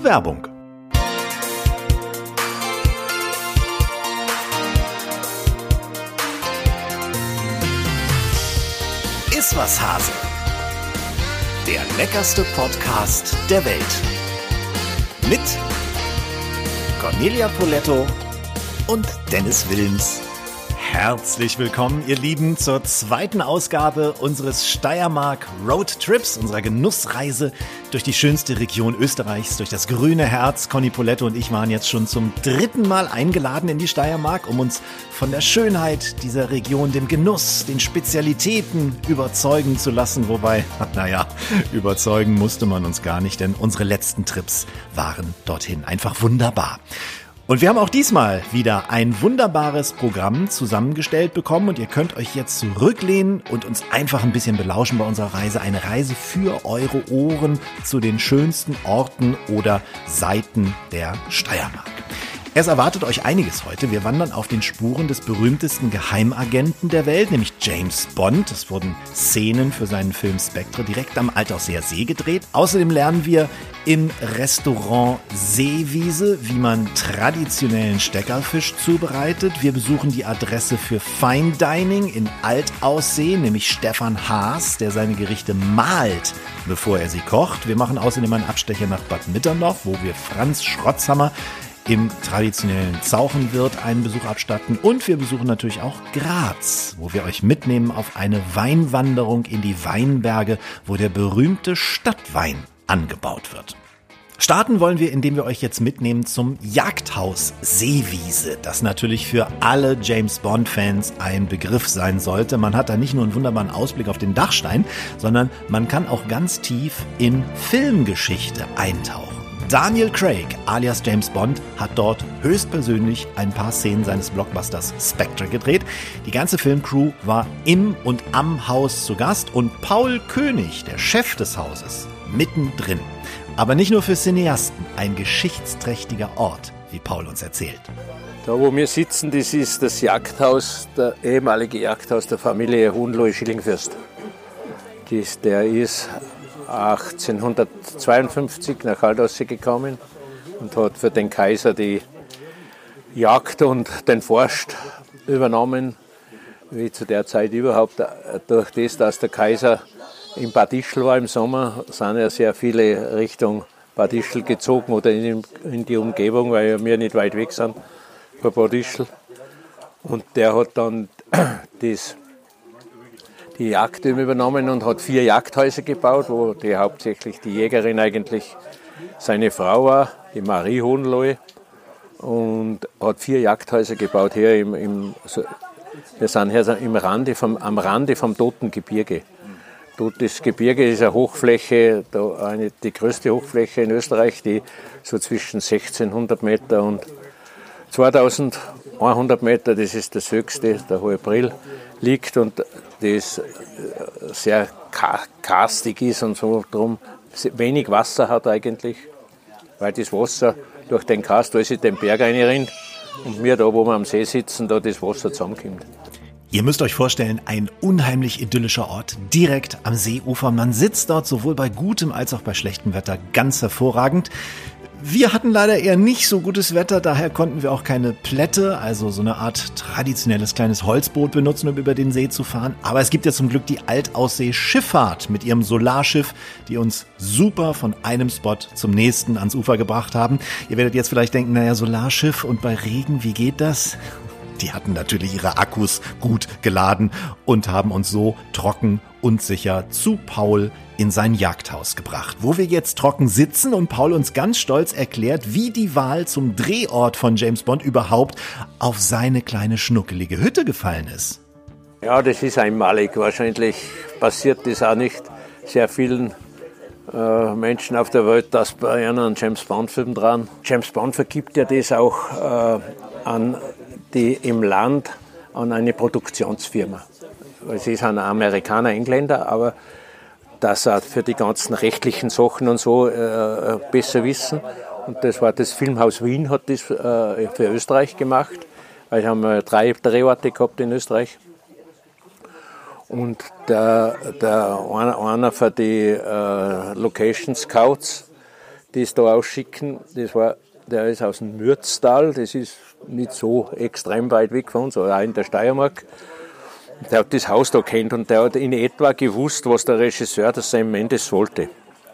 Werbung. Iss was, Hase. Der leckerste Podcast der Welt. Mit Cornelia Poletto und Dennis Wilms. Herzlich willkommen, ihr Lieben, zur zweiten Ausgabe unseres Steiermark Roadtrips, unserer Genussreise durch die schönste Region Österreichs, durch das grüne Herz. Conny Poletto und ich waren jetzt schon zum 3. Mal eingeladen in die Steiermark, um uns von der Schönheit dieser Region, dem Genuss, den Spezialitäten überzeugen zu lassen. Wobei, überzeugen musste man uns gar nicht, denn unsere letzten Trips waren dorthin einfach wunderbar. Und wir haben auch diesmal wieder ein wunderbares Programm zusammengestellt bekommen und ihr könnt euch jetzt zurücklehnen und uns einfach ein bisschen belauschen bei unserer Reise. Eine Reise für eure Ohren zu den schönsten Orten oder Seiten der Steiermark. Es erwartet euch einiges heute. Wir wandern auf den Spuren des berühmtesten Geheimagenten der Welt, nämlich James Bond. Es wurden Szenen für seinen Film Spectre direkt am Altauseer See gedreht. Außerdem lernen wir im Restaurant Seewiese, wie man traditionellen Steckerfisch zubereitet. Wir besuchen die Adresse für Fine Dining in Altaussee, nämlich Stefan Haas, der seine Gerichte malt, bevor er sie kocht. Wir machen außerdem einen Abstecher nach Bad Mitterndorf, wo wir Franz Schrotzhammer im traditionellen Zauchenwirt einen Besuch abstatten. Und wir besuchen natürlich auch Graz, wo wir euch mitnehmen auf eine Weinwanderung in die Weinberge, wo der berühmte Stadtwein angebaut wird. Starten wollen wir, indem wir euch jetzt mitnehmen zum Jagdhaus Seewiese, das natürlich für alle James-Bond-Fans ein Begriff sein sollte. Man hat da nicht nur einen wunderbaren Ausblick auf den Dachstein, sondern man kann auch ganz tief in Filmgeschichte eintauchen. Daniel Craig, alias James Bond, hat dort höchstpersönlich ein paar Szenen seines Blockbusters Spectre gedreht. Die ganze Filmcrew war im und am Haus zu Gast und Paul König, der Chef des Hauses, mittendrin. Aber nicht nur für Cineasten, ein geschichtsträchtiger Ort, wie Paul uns erzählt. Da, wo wir sitzen, das ist das Jagdhaus, der ehemalige Jagdhaus der Familie Hohenlohe-Schillingfürst. Der ist 1852 nach Altaussee gekommen und hat für den Kaiser die Jagd und den Forst übernommen, wie zu der Zeit überhaupt. Durch das, dass der Kaiser in Bad Ischl war im Sommer, sind ja sehr viele Richtung Bad Ischl gezogen oder in die Umgebung, weil wir nicht weit weg sind von Bad Ischl. Und der hat dann die Jagd übernommen und hat 4 Jagdhäuser gebaut, wo hauptsächlich die Jägerin eigentlich seine Frau war, die Marie Hohenlohe, und hat 4 Jagdhäuser gebaut hier wir sind hier am Rande vom Toten Gebirge. Totes Gebirge ist eine Hochfläche, die größte Hochfläche in Österreich, die so zwischen 1600 Meter und 2100 Meter, das ist das höchste, der Hohe Brill, liegt und das sehr karstig ist und so drum wenig Wasser hat eigentlich, weil das Wasser durch den Karst alles in den Berg reinrinnt und wir da, wo wir am See sitzen, da das Wasser zusammenkommt. Ihr müsst euch vorstellen, ein unheimlich idyllischer Ort, direkt am Seeufer. Man sitzt dort sowohl bei gutem als auch bei schlechtem Wetter ganz hervorragend. Wir hatten leider eher nicht so gutes Wetter, daher konnten wir auch keine Plätte, also so eine Art traditionelles kleines Holzboot benutzen, um über den See zu fahren. Aber es gibt ja zum Glück die Altaussee-Schifffahrt mit ihrem Solarschiff, die uns super von einem Spot zum nächsten ans Ufer gebracht haben. Ihr werdet jetzt vielleicht denken, naja, Solarschiff und bei Regen, wie geht das? Die hatten natürlich ihre Akkus gut geladen und haben uns so trocken und sicher zu Paul in sein Jagdhaus gebracht, wo wir jetzt trocken sitzen und Paul uns ganz stolz erklärt, wie die Wahl zum Drehort von James Bond überhaupt auf seine kleine schnuckelige Hütte gefallen ist. Ja, das ist einmalig. Wahrscheinlich passiert das auch nicht sehr vielen Menschen auf der Welt, dass bei einem James Bond-Film dran. James Bond vergibt ja das auch an die im Land an eine Produktionsfirma. Es ist ein Amerikaner, Engländer, aber dass er für die ganzen rechtlichen Sachen und so besser wissen. Und das war das Filmhaus Wien, hat das für Österreich gemacht. Weil haben 3 Drehorte gehabt in Österreich. Und einer für die Location Scouts, die es da ausschicken, der ist aus dem Mürztal, das ist nicht so extrem weit weg von uns, aber auch in der Steiermark. Der hat das Haus da kennt und der hat in etwa gewusst, was der Regisseur, der Sam Mendes, wollte.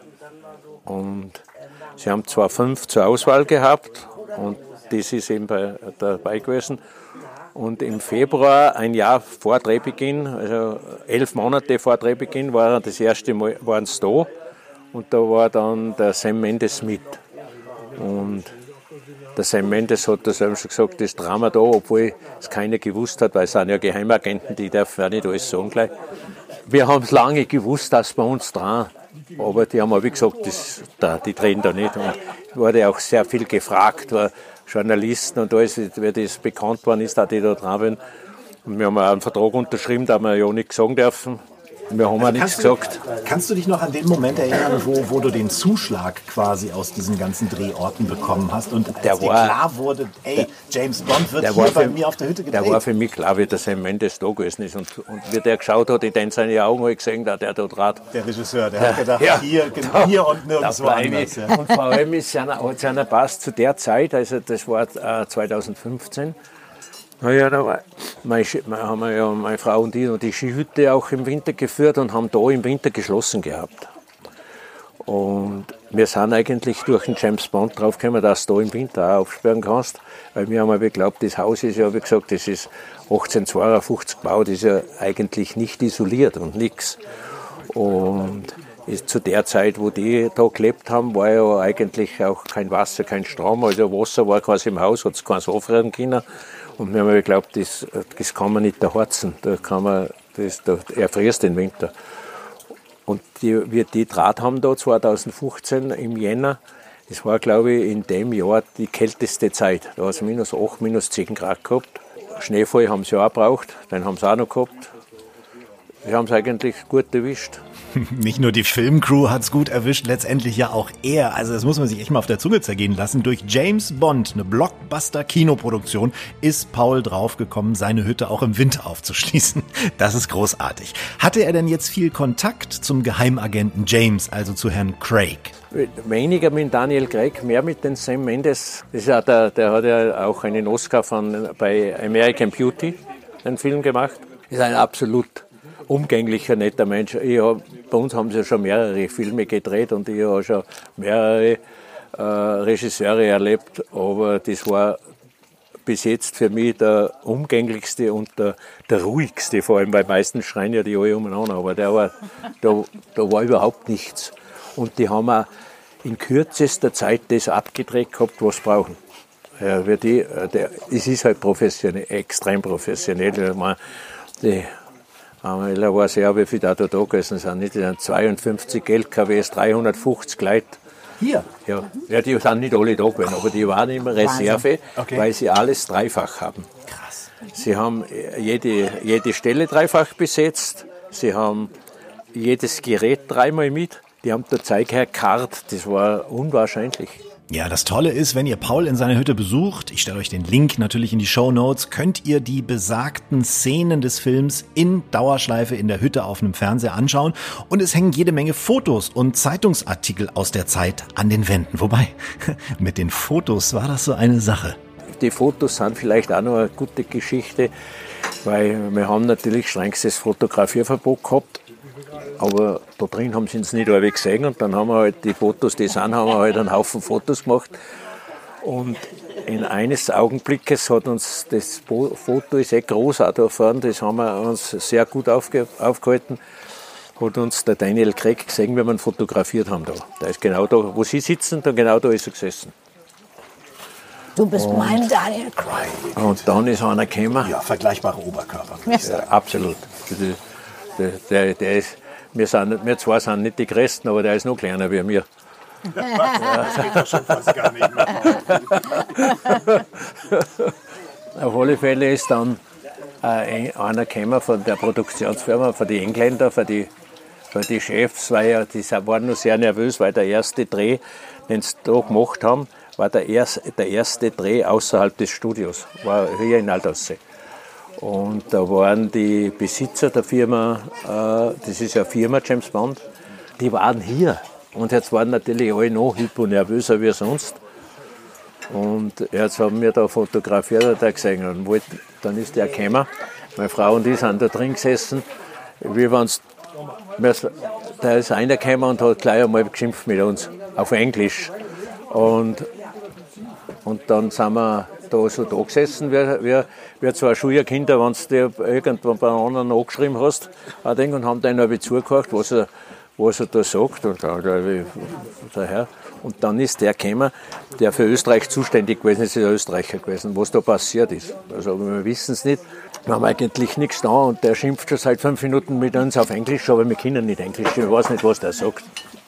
Und sie haben zwar 5 zur Auswahl gehabt und das ist eben dabei gewesen. Und im Februar, ein Jahr vor Drehbeginn, also 11 Monate vor Drehbeginn, war das erste Mal waren sie da und da war dann der Sam Mendes mit. Und der Sam Mendes hat das eben schon gesagt, das Drama da, obwohl es keiner gewusst hat, weil es sind ja Geheimagenten, die dürfen ja nicht alles sagen gleich. Wir haben es lange gewusst, dass bei uns dran, aber die haben wie gesagt, die drehen da nicht. Und es wurde auch sehr viel gefragt, war Journalisten und alles, wie das bekannt worden ist, dass die da dran waren. Und wir haben auch einen Vertrag unterschrieben, da wir ja nichts sagen dürfen. Wir haben auch nichts gesagt. Kannst du dich noch an den Moment erinnern, wo du den Zuschlag quasi aus diesen ganzen Drehorten bekommen hast und als dir klar wurde, James Bond wird hier bei mir auf der Hütte gedreht? Der war für mich klar, wie der Sam Mendes da gewesen ist. Und wie der geschaut hat, in seine Augen habe ich gesehen, dass der da draht. Der Regisseur, der hat gedacht, hier und nirgendwo anders. Ja. Und vor allem hat es einer passt zu der Zeit, also das war 2015, naja, da haben wir ja meine Frau und ich noch die Skihütte auch im Winter geführt und haben da im Winter geschlossen gehabt. Und wir sind eigentlich durch den James Bond draufgekommen, dass du da im Winter auch aufsperren kannst. Weil wir haben ja geglaubt, das Haus ist ja, wie gesagt, das ist 1852 gebaut, ist ja eigentlich nicht isoliert und nichts. Und zu der Zeit, wo die da gelebt haben, war ja eigentlich auch kein Wasser, kein Strom. Also Wasser war quasi im Haus, hat es keins aufreden können. Und wir haben geglaubt, das kann man nicht erharzen, da erfrierst den Winter. Und wir die Draht haben da 2015 im Jänner, das war glaube ich in dem Jahr die kälteste Zeit. Da hat es -8, -10 Grad gehabt. Schneefall haben sie auch gebraucht, den haben sie auch noch gehabt. Wir haben es eigentlich gut erwischt. Nicht nur die Filmcrew hat's gut erwischt, letztendlich ja auch er. Also das muss man sich echt mal auf der Zunge zergehen lassen. Durch James Bond, eine Blockbuster-Kinoproduktion, ist Paul draufgekommen, seine Hütte auch im Winter aufzuschließen. Das ist großartig. Hatte er denn jetzt viel Kontakt zum Geheimagenten James, also zu Herrn Craig? Weniger mit Daniel Craig, mehr mit den Sam Mendes. Das ist ja der hat ja auch einen Oscar bei American Beauty, einen Film gemacht. Ist ein absolut umgänglicher, netter Mensch. Bei uns haben sie ja schon mehrere Filme gedreht und ich habe schon mehrere Regisseure erlebt, aber das war bis jetzt für mich der umgänglichste und der ruhigste, vor allem, weil meistens schreien ja die alle umeinander, aber da war überhaupt nichts. Und die haben auch in kürzester Zeit das abgedreht gehabt, was sie brauchen. Ja, es ist halt professionell, extrem professionell. Ich weiß ja, wie viele da gewesen sind. Nicht? 52 LKWs, 350 Leute. Hier? Ja, die sind nicht alle da gewesen, aber die waren immer Reserve, okay, weil sie alles dreifach haben. Krass. Sie haben jede Stelle dreifach besetzt, sie haben jedes Gerät dreimal mit. Die haben da Zeug herkarrt, das war unwahrscheinlich. Ja, das Tolle ist, wenn ihr Paul in seiner Hütte besucht, ich stelle euch den Link natürlich in die Shownotes, könnt ihr die besagten Szenen des Films in Dauerschleife in der Hütte auf einem Fernseher anschauen und es hängen jede Menge Fotos und Zeitungsartikel aus der Zeit an den Wänden. Wobei, mit den Fotos war das so eine Sache. Die Fotos sind vielleicht auch noch eine gute Geschichte, weil wir haben natürlich strengstes Fotografierverbot gehabt. Aber da drin haben sie uns nicht alle gesehen und dann haben wir halt die Fotos, haben wir halt einen Haufen Fotos gemacht. Und in eines Augenblickes hat uns das Foto, ist groß auch da vorne, das haben wir uns sehr gut aufgehalten, hat uns der Daniel Craig gesehen, wie wir ihn fotografiert haben da. Der ist genau da, wo sie sitzen, dann genau da ist er gesessen. Du bist mein Daniel Craig. Und dann ist einer gekommen. Ja, vergleichbare Oberkörper. Ja, absolut. Der ist... Wir zwei sind nicht die Größten, aber der ist noch kleiner wie wir. Das geht ja schon fast gar nicht mehr. Auf alle Fälle ist dann einer gekommen von der Produktionsfirma, von den Engländern, von die Chefs, weil die waren noch sehr nervös, weil der erste Dreh, den sie da gemacht haben, war der erste Dreh außerhalb des Studios, war hier in Altaussee. Und da waren die Besitzer der Firma, das ist ja Firma James Bond, die waren hier. Und jetzt waren natürlich alle noch hyponervöser wie sonst. Und jetzt haben wir da fotografiert, hat er gesehen. Und dann ist der gekommen. Meine Frau und ich sind da drin gesessen. Da ist einer gekommen und hat gleich einmal geschimpft mit uns, auf Englisch. Und dann sind wir da so da gesessen, wie zwei Schulkinder, wenn du irgendwann bei einem anderen angeschrieben hast, und haben dann ein zugehört, was er da sagt. Und dann ist der gekommen, der für Österreich zuständig gewesen ist, der Österreicher gewesen, was da passiert ist. Also wir wissen es nicht. Wir haben eigentlich nichts da und der schimpft schon seit 5 Minuten mit uns auf Englisch, aber wir können nicht Englisch, ich weiß nicht, was der sagt.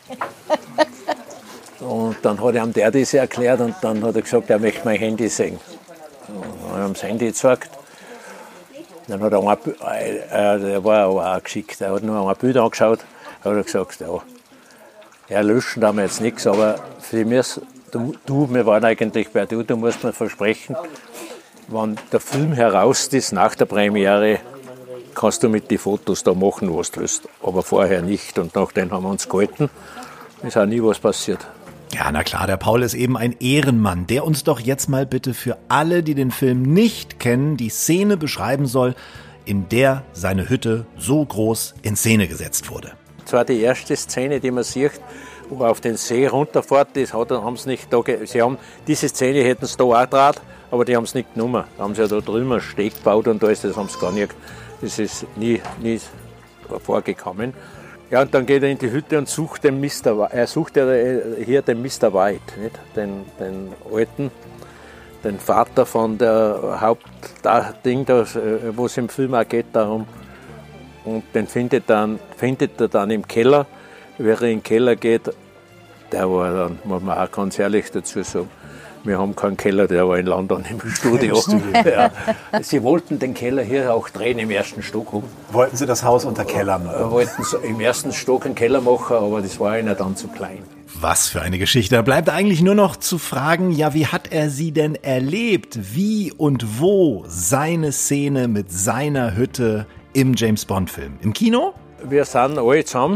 Und dann hat ihm der das erklärt und dann hat er gesagt, er möchte mein Handy sehen. Dann haben wir das Handy gezeigt. Dann hat der war aber auch geschickt, er hat nur ein Bild angeschaut, hat er gesagt, ja, löschen da wir jetzt nichts, aber für mich, wir waren eigentlich bei du musst mir versprechen, wenn der Film heraus ist, nach der Premiere, kannst du mit den Fotos da machen, was du willst. Aber vorher nicht. Und nachdem haben wir uns gehalten. Ist auch nie was passiert. Ja, na klar, der Paul ist eben ein Ehrenmann, der uns doch jetzt mal bitte für alle, die den Film nicht kennen, die Szene beschreiben soll, in der seine Hütte so groß in Szene gesetzt wurde. Das war die erste Szene, die man sieht, wo er auf den See runterfährt. Diese Szene hätten sie da auch draht, aber die haben es nicht genommen. Da haben sie ja da drüben einen Steg gebaut und das haben sie gar nicht. Das ist nie vorgekommen. Ja, und dann geht er in die Hütte und sucht den Mr. White. Er sucht hier den Mr. White, nicht? Den Alten, den Vater von der Hauptding, wo es im Film auch geht darum. Und den findet er dann im Keller. Während er in den Keller geht, der war dann, muss man auch ganz ehrlich dazu sagen, wir haben keinen Keller, der war in London im Studio. Ja. Sie wollten den Keller hier auch drehen im ersten Stock. Wollten Sie das Haus unterkellern? Wollten im ersten Stock einen Keller machen, aber das war ihnen dann zu klein. Was für eine Geschichte. Da bleibt eigentlich nur noch zu fragen, ja, wie hat er sie denn erlebt? Wie und wo seine Szene mit seiner Hütte im James-Bond-Film? Im Kino? Wir sind alle zusammen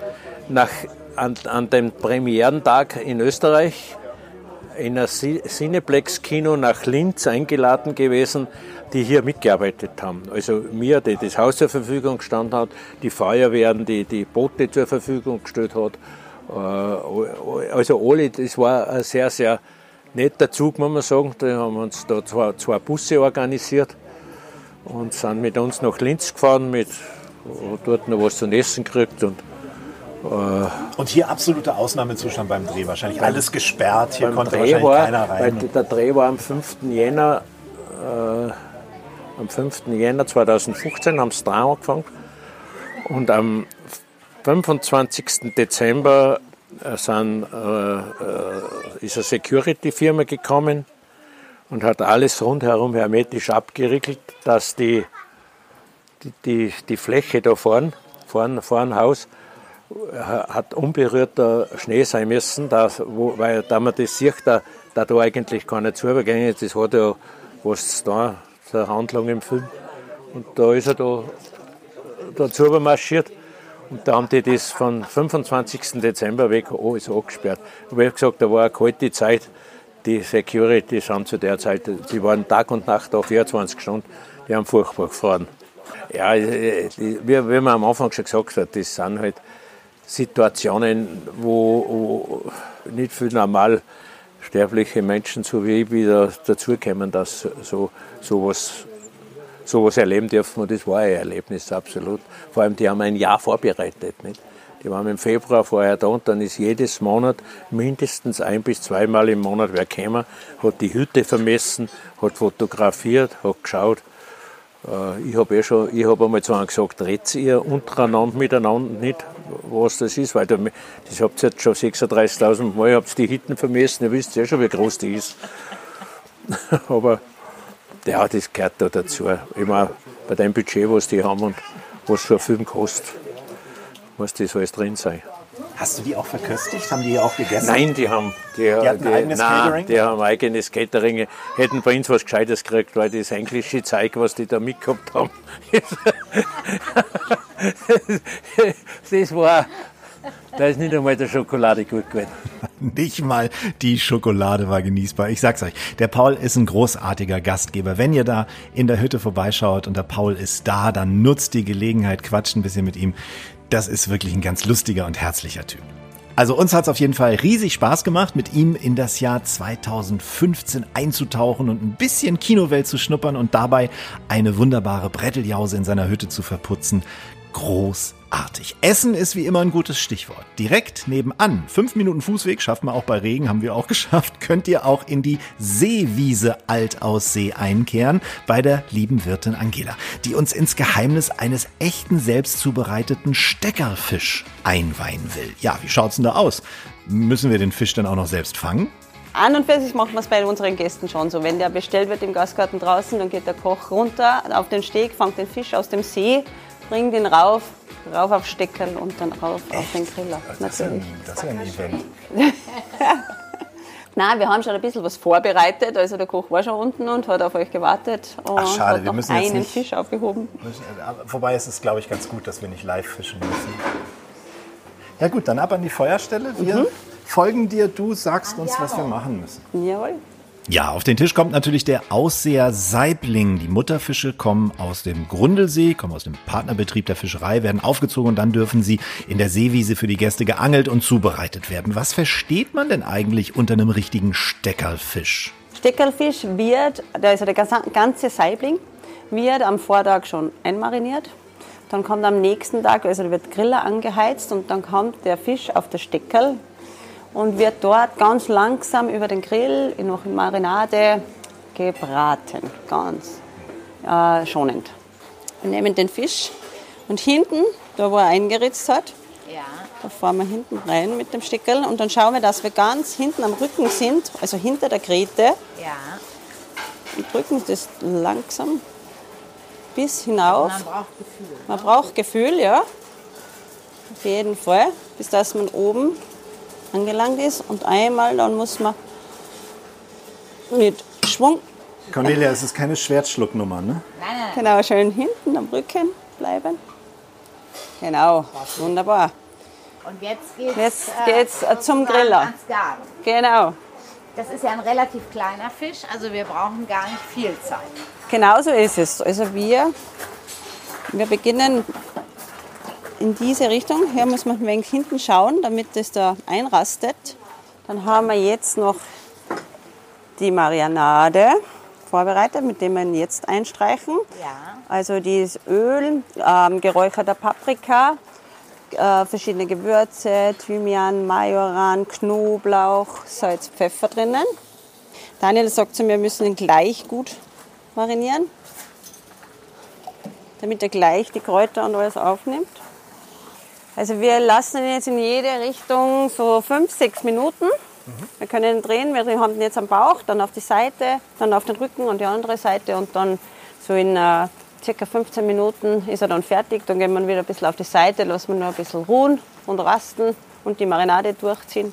an dem Premierentag in Österreich in ein Cineplex-Kino nach Linz eingeladen gewesen, die hier mitgearbeitet haben. Also mir, die das Haus zur Verfügung gestanden hat, die Feuerwehren, die Boote zur Verfügung gestellt hat. Also alle, das war ein sehr, sehr netter Zug, muss man sagen. Da haben wir uns da zwei Busse organisiert und sind mit uns nach Linz gefahren, dort noch was zu essen gekriegt. Und hier absoluter Ausnahmezustand beim Dreh, wahrscheinlich alles gesperrt, hier konnte Dreh wahrscheinlich keiner rein. Der Dreh war am 5. Jänner 2015 haben sie da angefangen und am 25. Dezember ist eine Security-Firma gekommen und hat alles rundherum hermetisch abgeriegelt, dass die Fläche da vorn dem Haus hat unberührter Schnee sein müssen, weil man das sieht, da eigentlich keine Zuübergänge ist. Das hat ja was da, zur Handlung im Film. Und da ist er da marschiert. Und da haben die das von 25. Dezember weg alles angesperrt. Und wie gesagt, da war eine kalte Zeit. Die Security sind zu der Zeit, die waren Tag und Nacht da, 24 Stunden, die haben furchtbar gefahren. Ja, wie man am Anfang schon gesagt hat, das sind halt Situationen, wo nicht viel normal sterbliche Menschen, so wie ich, wieder dazukommen, dass sowas erleben dürfen. Und das war ein Erlebnis, absolut. Vor allem, die haben ein Jahr vorbereitet. Nicht? Die waren im Februar vorher da und dann ist jedes Monat mindestens 1 bis 2 Mal im Monat wer gekommen, hat die Hütte vermessen, hat fotografiert, hat geschaut. Ich habe einmal zu einem gesagt, redet ihr untereinander miteinander nicht, was das ist, weil das habt ihr jetzt schon 36.000 Mal, habt die Hütten vermessen, ihr wisst ja schon, wie groß die ist. Aber ja, das gehört da dazu. Immer bei dem Budget, was die haben und was so ein Film kostet, muss das alles drin sein. Hast du die auch verköstigt? Haben die hier auch gegessen? Nein, die haben ein eigenes Catering? Die haben eigenes Catering. Hätten bei uns was Gescheites gekriegt, weil das englische Zeug, was die da mitgehabt haben, das war Da ist nicht einmal der Schokolade gut gewesen. Nicht mal die Schokolade war genießbar. Ich sag's euch, der Paul ist ein großartiger Gastgeber. Wenn ihr da in der Hütte vorbeischaut und der Paul ist da, dann nutzt die Gelegenheit, quatscht ein bisschen mit ihm. Das ist wirklich ein ganz lustiger und herzlicher Typ. Also uns hat's auf jeden Fall riesig Spaß gemacht, mit ihm in das Jahr 2015 einzutauchen und ein bisschen Kinowelt zu schnuppern und dabei eine wunderbare Bretteljause in seiner Hütte zu verputzen. Großartig. Essen ist wie immer ein gutes Stichwort. Direkt nebenan, 5 Minuten Fußweg, schaffen wir auch bei Regen, haben wir auch geschafft, könnt ihr auch in die Seewiese Altaussee einkehren bei der lieben Wirtin Angela, die uns ins Geheimnis eines echten selbst zubereiteten Steckerfisch einweihen will. Ja, wie schaut's denn da aus? Müssen wir den Fisch dann auch noch selbst fangen? An und für sich machen wir es bei unseren Gästen schon so. Wenn der bestellt wird im Gastgarten draußen, dann geht der Koch runter auf den Steg, fängt den Fisch aus dem See, bringt ihn rauf auf Steckerl und dann rauf auf den Griller. Das ist ja ein Event. Nein, wir haben schon ein bisschen was vorbereitet. Also der Koch war schon unten und hat auf euch gewartet und schade, hat wir noch müssen jetzt einen nicht- Fisch aufgehoben. Wobei es ist, glaube ich, ganz gut, dass wir nicht live fischen müssen. Ja gut, dann ab an die Feuerstelle. Wir folgen dir, du sagst uns, was wir machen müssen. Jawohl. Ja, auf den Tisch kommt natürlich der Ausseher Saibling. Die Mutterfische kommen aus dem Grundlsee, kommen aus dem Partnerbetrieb der Fischerei, werden aufgezogen und dann dürfen sie in der Seewiese für die Gäste geangelt und zubereitet werden. Was versteht man denn eigentlich unter einem richtigen Steckerlfisch? Steckerlfisch wird, also der ganze Saibling, wird am Vortag schon einmariniert. Dann kommt am nächsten Tag, also da wird Griller angeheizt und dann kommt der Fisch auf das Steckerl und wird dort ganz langsam über den Grill noch in Marinade gebraten. Ganz schonend. Wir nehmen den Fisch und hinten, da wo er eingeritzt hat, da fahren wir hinten rein mit dem Steckerl und dann schauen wir, dass wir ganz hinten am Rücken sind, also hinter der Gräte. Und drücken das langsam bis hinauf. Man braucht Gefühl. Man braucht Gefühl, ja. Auf jeden Fall, bis dass man oben angelangt ist. Und einmal, dann muss man mit Schwung, Cornelia, es ist keine Schwertschlucknummer, ne? Nein. genau, schön hinten am Rücken bleiben. Genau, wunderbar. Und jetzt geht's zum sozusagen Griller. ans Garen. Genau. Das ist ja ein relativ kleiner Fisch, also wir brauchen gar nicht viel Zeit. Genau so ist es. Also wir beginnen in diese Richtung. Hier muss man ein wenig hinten schauen, damit das da einrastet. Dann haben wir jetzt noch die Marinade vorbereitet, mit dem wir ihn jetzt einstreichen. Ja. Also dieses Öl, geräucherter Paprika, verschiedene Gewürze, Thymian, Majoran, Knoblauch, Salz, Pfeffer drinnen. Daniel sagt zu mir, wir müssen ihn gleich gut marinieren, damit er gleich die Kräuter und alles aufnimmt. Also wir lassen ihn jetzt in jede Richtung so 5-6 Minuten. Wir können ihn drehen, wir haben ihn jetzt am Bauch, dann auf die Seite, dann auf den Rücken und die andere Seite und dann so in circa 15 Minuten ist er dann fertig. Dann gehen wir wieder ein bisschen auf die Seite, lassen wir noch ein bisschen ruhen und rasten und die Marinade durchziehen.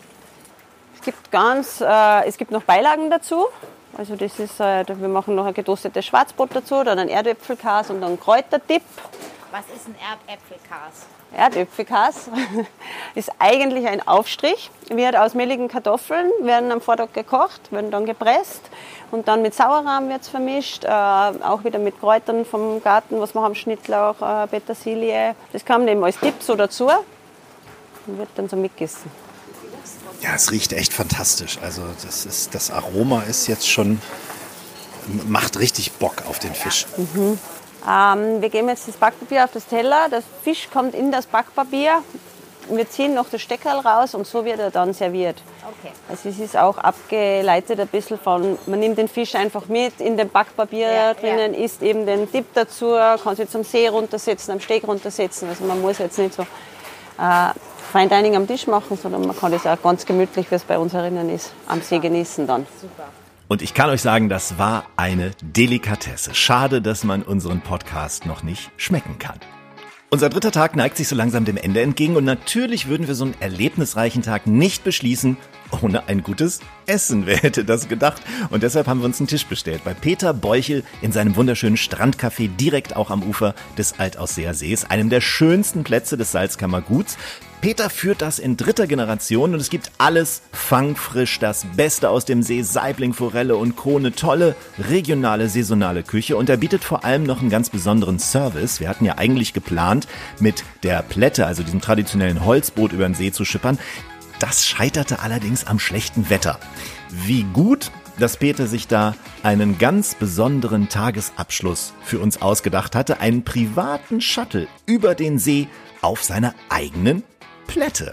Es gibt noch Beilagen dazu. Also das ist, wir machen noch ein getoastetes Schwarzbrot dazu, dann ein Erdäpfelkas und dann einen Kräutertipp. Was ist ein Erdäpfelkas? Erdäpfelkas ist eigentlich ein Aufstrich. Wird aus mehligen Kartoffeln, werden am Vortag gekocht, werden dann gepresst und dann mit Sauerrahm wird es vermischt, auch wieder mit Kräutern vom Garten, was wir haben, Schnittlauch, Petersilie. Das kommt eben als Dip so dazu und wird dann so mitgegessen. Ja, es riecht echt fantastisch. Also das Aroma ist jetzt schon, macht richtig Bock auf den Fisch. Wir geben jetzt das Backpapier auf das Teller, der Fisch kommt in das Backpapier, wir ziehen noch das Steckerl raus und so wird er dann serviert. Okay. Also es ist auch abgeleitet ein bisschen von, man nimmt den Fisch einfach mit in dem Backpapier drinnen, isst eben den Dip dazu, kann sich zum See runtersetzen, am Steg runtersetzen. Also man muss jetzt nicht so Fine Dining am Tisch machen, sondern man kann das auch ganz gemütlich, wie es bei uns herinnen ist, am See genießen dann. Super. Und ich kann euch sagen, das war eine Delikatesse. Schade, dass man unseren Podcast noch nicht schmecken kann. Unser dritter Tag neigt sich so langsam dem Ende entgegen und natürlich würden wir so einen erlebnisreichen Tag nicht beschließen ohne ein gutes Essen. Wer hätte das gedacht? Und deshalb haben wir uns einen Tisch bestellt bei Peter Beuchel in seinem wunderschönen Strandcafé direkt auch am Ufer des Altausseer Sees, einem der schönsten Plätze des Salzkammerguts. Peter führt das in 3. Generation und es gibt alles fangfrisch, das Beste aus dem See, Saibling, Forelle und Krone, tolle regionale, saisonale Küche und er bietet vor allem noch einen ganz besonderen Service. Wir hatten ja eigentlich geplant, mit der Plätte, also diesem traditionellen Holzboot über den See zu schippern. Das scheiterte allerdings am schlechten Wetter. Wie gut, dass Peter sich da einen ganz besonderen Tagesabschluss für uns ausgedacht hatte, einen privaten Shuttle über den See auf seiner eigenen Plätte.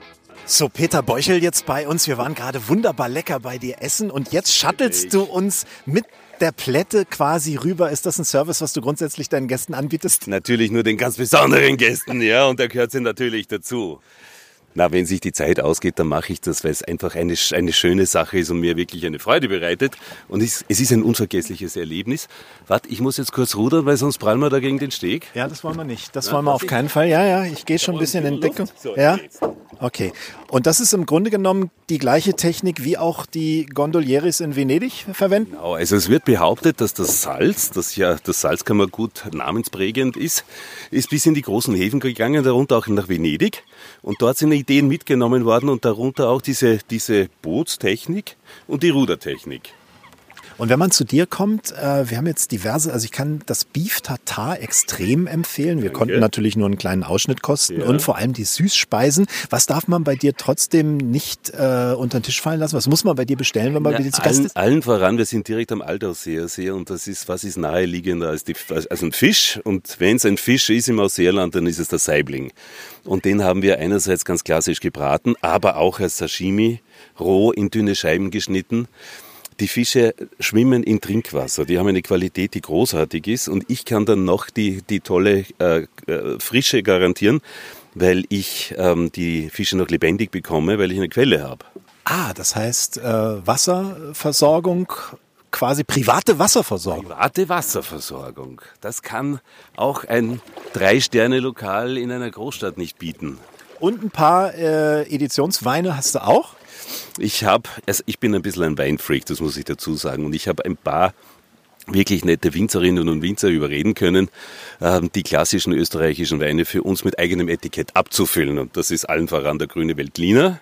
So, Peter Beuchel jetzt bei uns. Wir waren gerade wunderbar lecker bei dir essen und jetzt shuttelst du uns mit der Plätte quasi rüber. Ist das ein Service, was du grundsätzlich deinen Gästen anbietest? Natürlich nur den ganz besonderen Gästen, ja, und da gehört sie natürlich dazu. Na, wenn sich die Zeit ausgeht, dann mache ich das, weil es einfach eine schöne Sache ist und mir wirklich eine Freude bereitet. Und es ist ein unvergessliches Erlebnis. Warte, ich muss jetzt kurz rudern, weil sonst prallen wir da gegen den Steg. Ja, das wollen wir nicht. Das wollen wir auf keinen Fall. Ja, ich gehe schon ein bisschen in Deckung. Ja, okay. Und das ist im Grunde genommen die gleiche Technik, wie auch die Gondolieris in Venedig verwenden? Genau, also es wird behauptet, dass das Salz kann man gut namensprägend ist bis in die großen Häfen gegangen, darunter auch nach Venedig. Und dort sind Ideen mitgenommen worden und darunter auch diese Bootstechnik und die Rudertechnik. Und wenn man zu dir kommt, wir haben jetzt diverse, also ich kann das Beef Tartar extrem empfehlen. Wir konnten natürlich nur einen kleinen Ausschnitt kosten und vor allem die Süßspeisen. Was darf man bei dir trotzdem nicht unter den Tisch fallen lassen? Was muss man bei dir bestellen, wenn man bei dir zu Gast ist? Allen voran, wir sind direkt am Aldaussee und was ist naheliegender als ein Fisch? Und wenn es ein Fisch ist im Ausseerland, dann ist es der Saibling. Und den haben wir einerseits ganz klassisch gebraten, aber auch als Sashimi, roh in dünne Scheiben geschnitten. Die Fische schwimmen in Trinkwasser, die haben eine Qualität, die großartig ist und ich kann dann noch die tolle Frische garantieren, weil ich die Fische noch lebendig bekomme, weil ich eine Quelle habe. Ah, das heißt Wasserversorgung, quasi private Wasserversorgung. Private Wasserversorgung, das kann auch ein 3-Sterne-Lokal in einer Großstadt nicht bieten. Und ein paar Editionsweine hast du auch? Ich bin ein bisschen ein Weinfreak, das muss ich dazu sagen. Und ich habe ein paar wirklich nette Winzerinnen und Winzer überreden können, die klassischen österreichischen Weine für uns mit eigenem Etikett abzufüllen. Und das ist allen voran der Grüne Veltliner,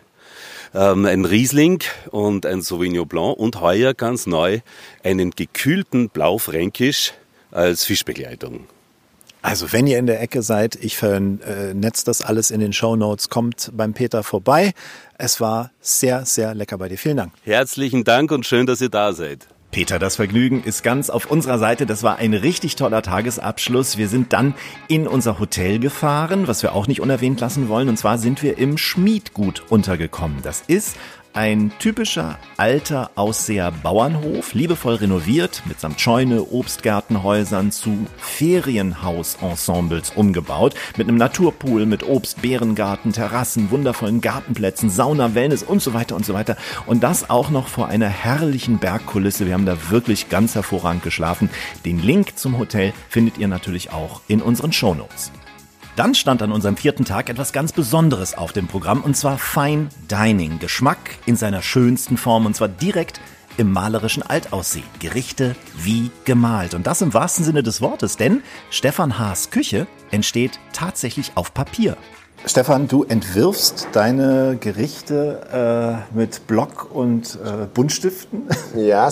ein Riesling und ein Sauvignon Blanc und heuer ganz neu einen gekühlten Blaufränkisch als Fischbegleitung. Also wenn ihr in der Ecke seid, ich vernetze das alles in den Shownotes, kommt beim Peter vorbei. Es war sehr, sehr lecker bei dir. Vielen Dank. Herzlichen Dank und schön, dass ihr da seid. Peter, das Vergnügen ist ganz auf unserer Seite. Das war ein richtig toller Tagesabschluss. Wir sind dann in unser Hotel gefahren, was wir auch nicht unerwähnt lassen wollen. Und zwar sind wir im Schmiedgut untergekommen. Das ist ein typischer alter Ausseer Bauernhof, liebevoll renoviert, mitsamt Scheune, Obstgärtenhäusern zu Ferienhausensembles umgebaut, mit einem Naturpool, mit Obst, Beerengarten, Terrassen, wundervollen Gartenplätzen, Sauna, Wellness und so weiter und so weiter. Und das auch noch vor einer herrlichen Bergkulisse. Wir haben da wirklich ganz hervorragend geschlafen. Den Link zum Hotel findet ihr natürlich auch in unseren Shownotes. Dann stand an unserem 4. Tag etwas ganz Besonderes auf dem Programm, und zwar Fine Dining. Geschmack in seiner schönsten Form, und zwar direkt im malerischen Altaussee. Gerichte wie gemalt. Und das im wahrsten Sinne des Wortes, denn Stefan Haas' Küche entsteht tatsächlich auf Papier. Stefan, du entwirfst deine Gerichte mit Block und Buntstiften? Ja,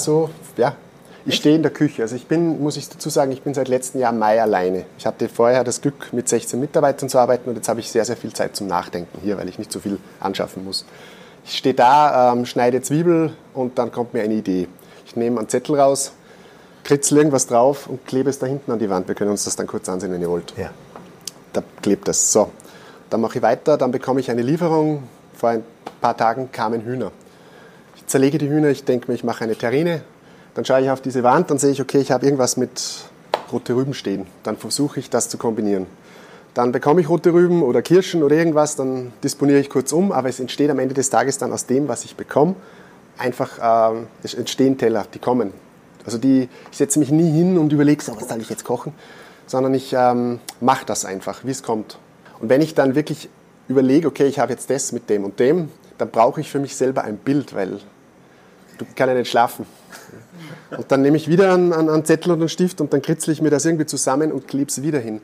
Ich stehe in der Küche. Also muss ich dazu sagen, ich bin seit letztem Jahr im Mai alleine. Ich hatte vorher das Glück, mit 16 Mitarbeitern zu arbeiten und jetzt habe ich sehr, sehr viel Zeit zum Nachdenken hier, weil ich nicht so viel anschaffen muss. Ich stehe da, schneide Zwiebel und dann kommt mir eine Idee. Ich nehme einen Zettel raus, kritzel irgendwas drauf und klebe es da hinten an die Wand. Wir können uns das dann kurz ansehen, wenn ihr wollt. Ja. Da klebt das. So, dann mache ich weiter, dann bekomme ich eine Lieferung. Vor ein paar Tagen kamen Hühner. Ich zerlege die Hühner, ich denke mir, ich mache eine Terrine. Dann schaue ich auf diese Wand, dann sehe ich, okay, ich habe irgendwas mit rote Rüben stehen. Dann versuche ich, das zu kombinieren. Dann bekomme ich rote Rüben oder Kirschen oder irgendwas, dann disponiere ich kurz um, aber es entsteht am Ende des Tages dann aus dem, was ich bekomme, einfach, es entstehen Teller, die kommen. Also ich setze mich nie hin und überlege, so, was soll ich jetzt kochen, sondern ich mache das einfach, wie es kommt. Und wenn ich dann wirklich überlege, okay, ich habe jetzt das mit dem und dem, dann brauche ich für mich selber ein Bild, weil du kannst ja nicht schlafen. Und dann nehme ich wieder einen Zettel und einen Stift und dann kritzel ich mir das irgendwie zusammen und klebe es wieder hin.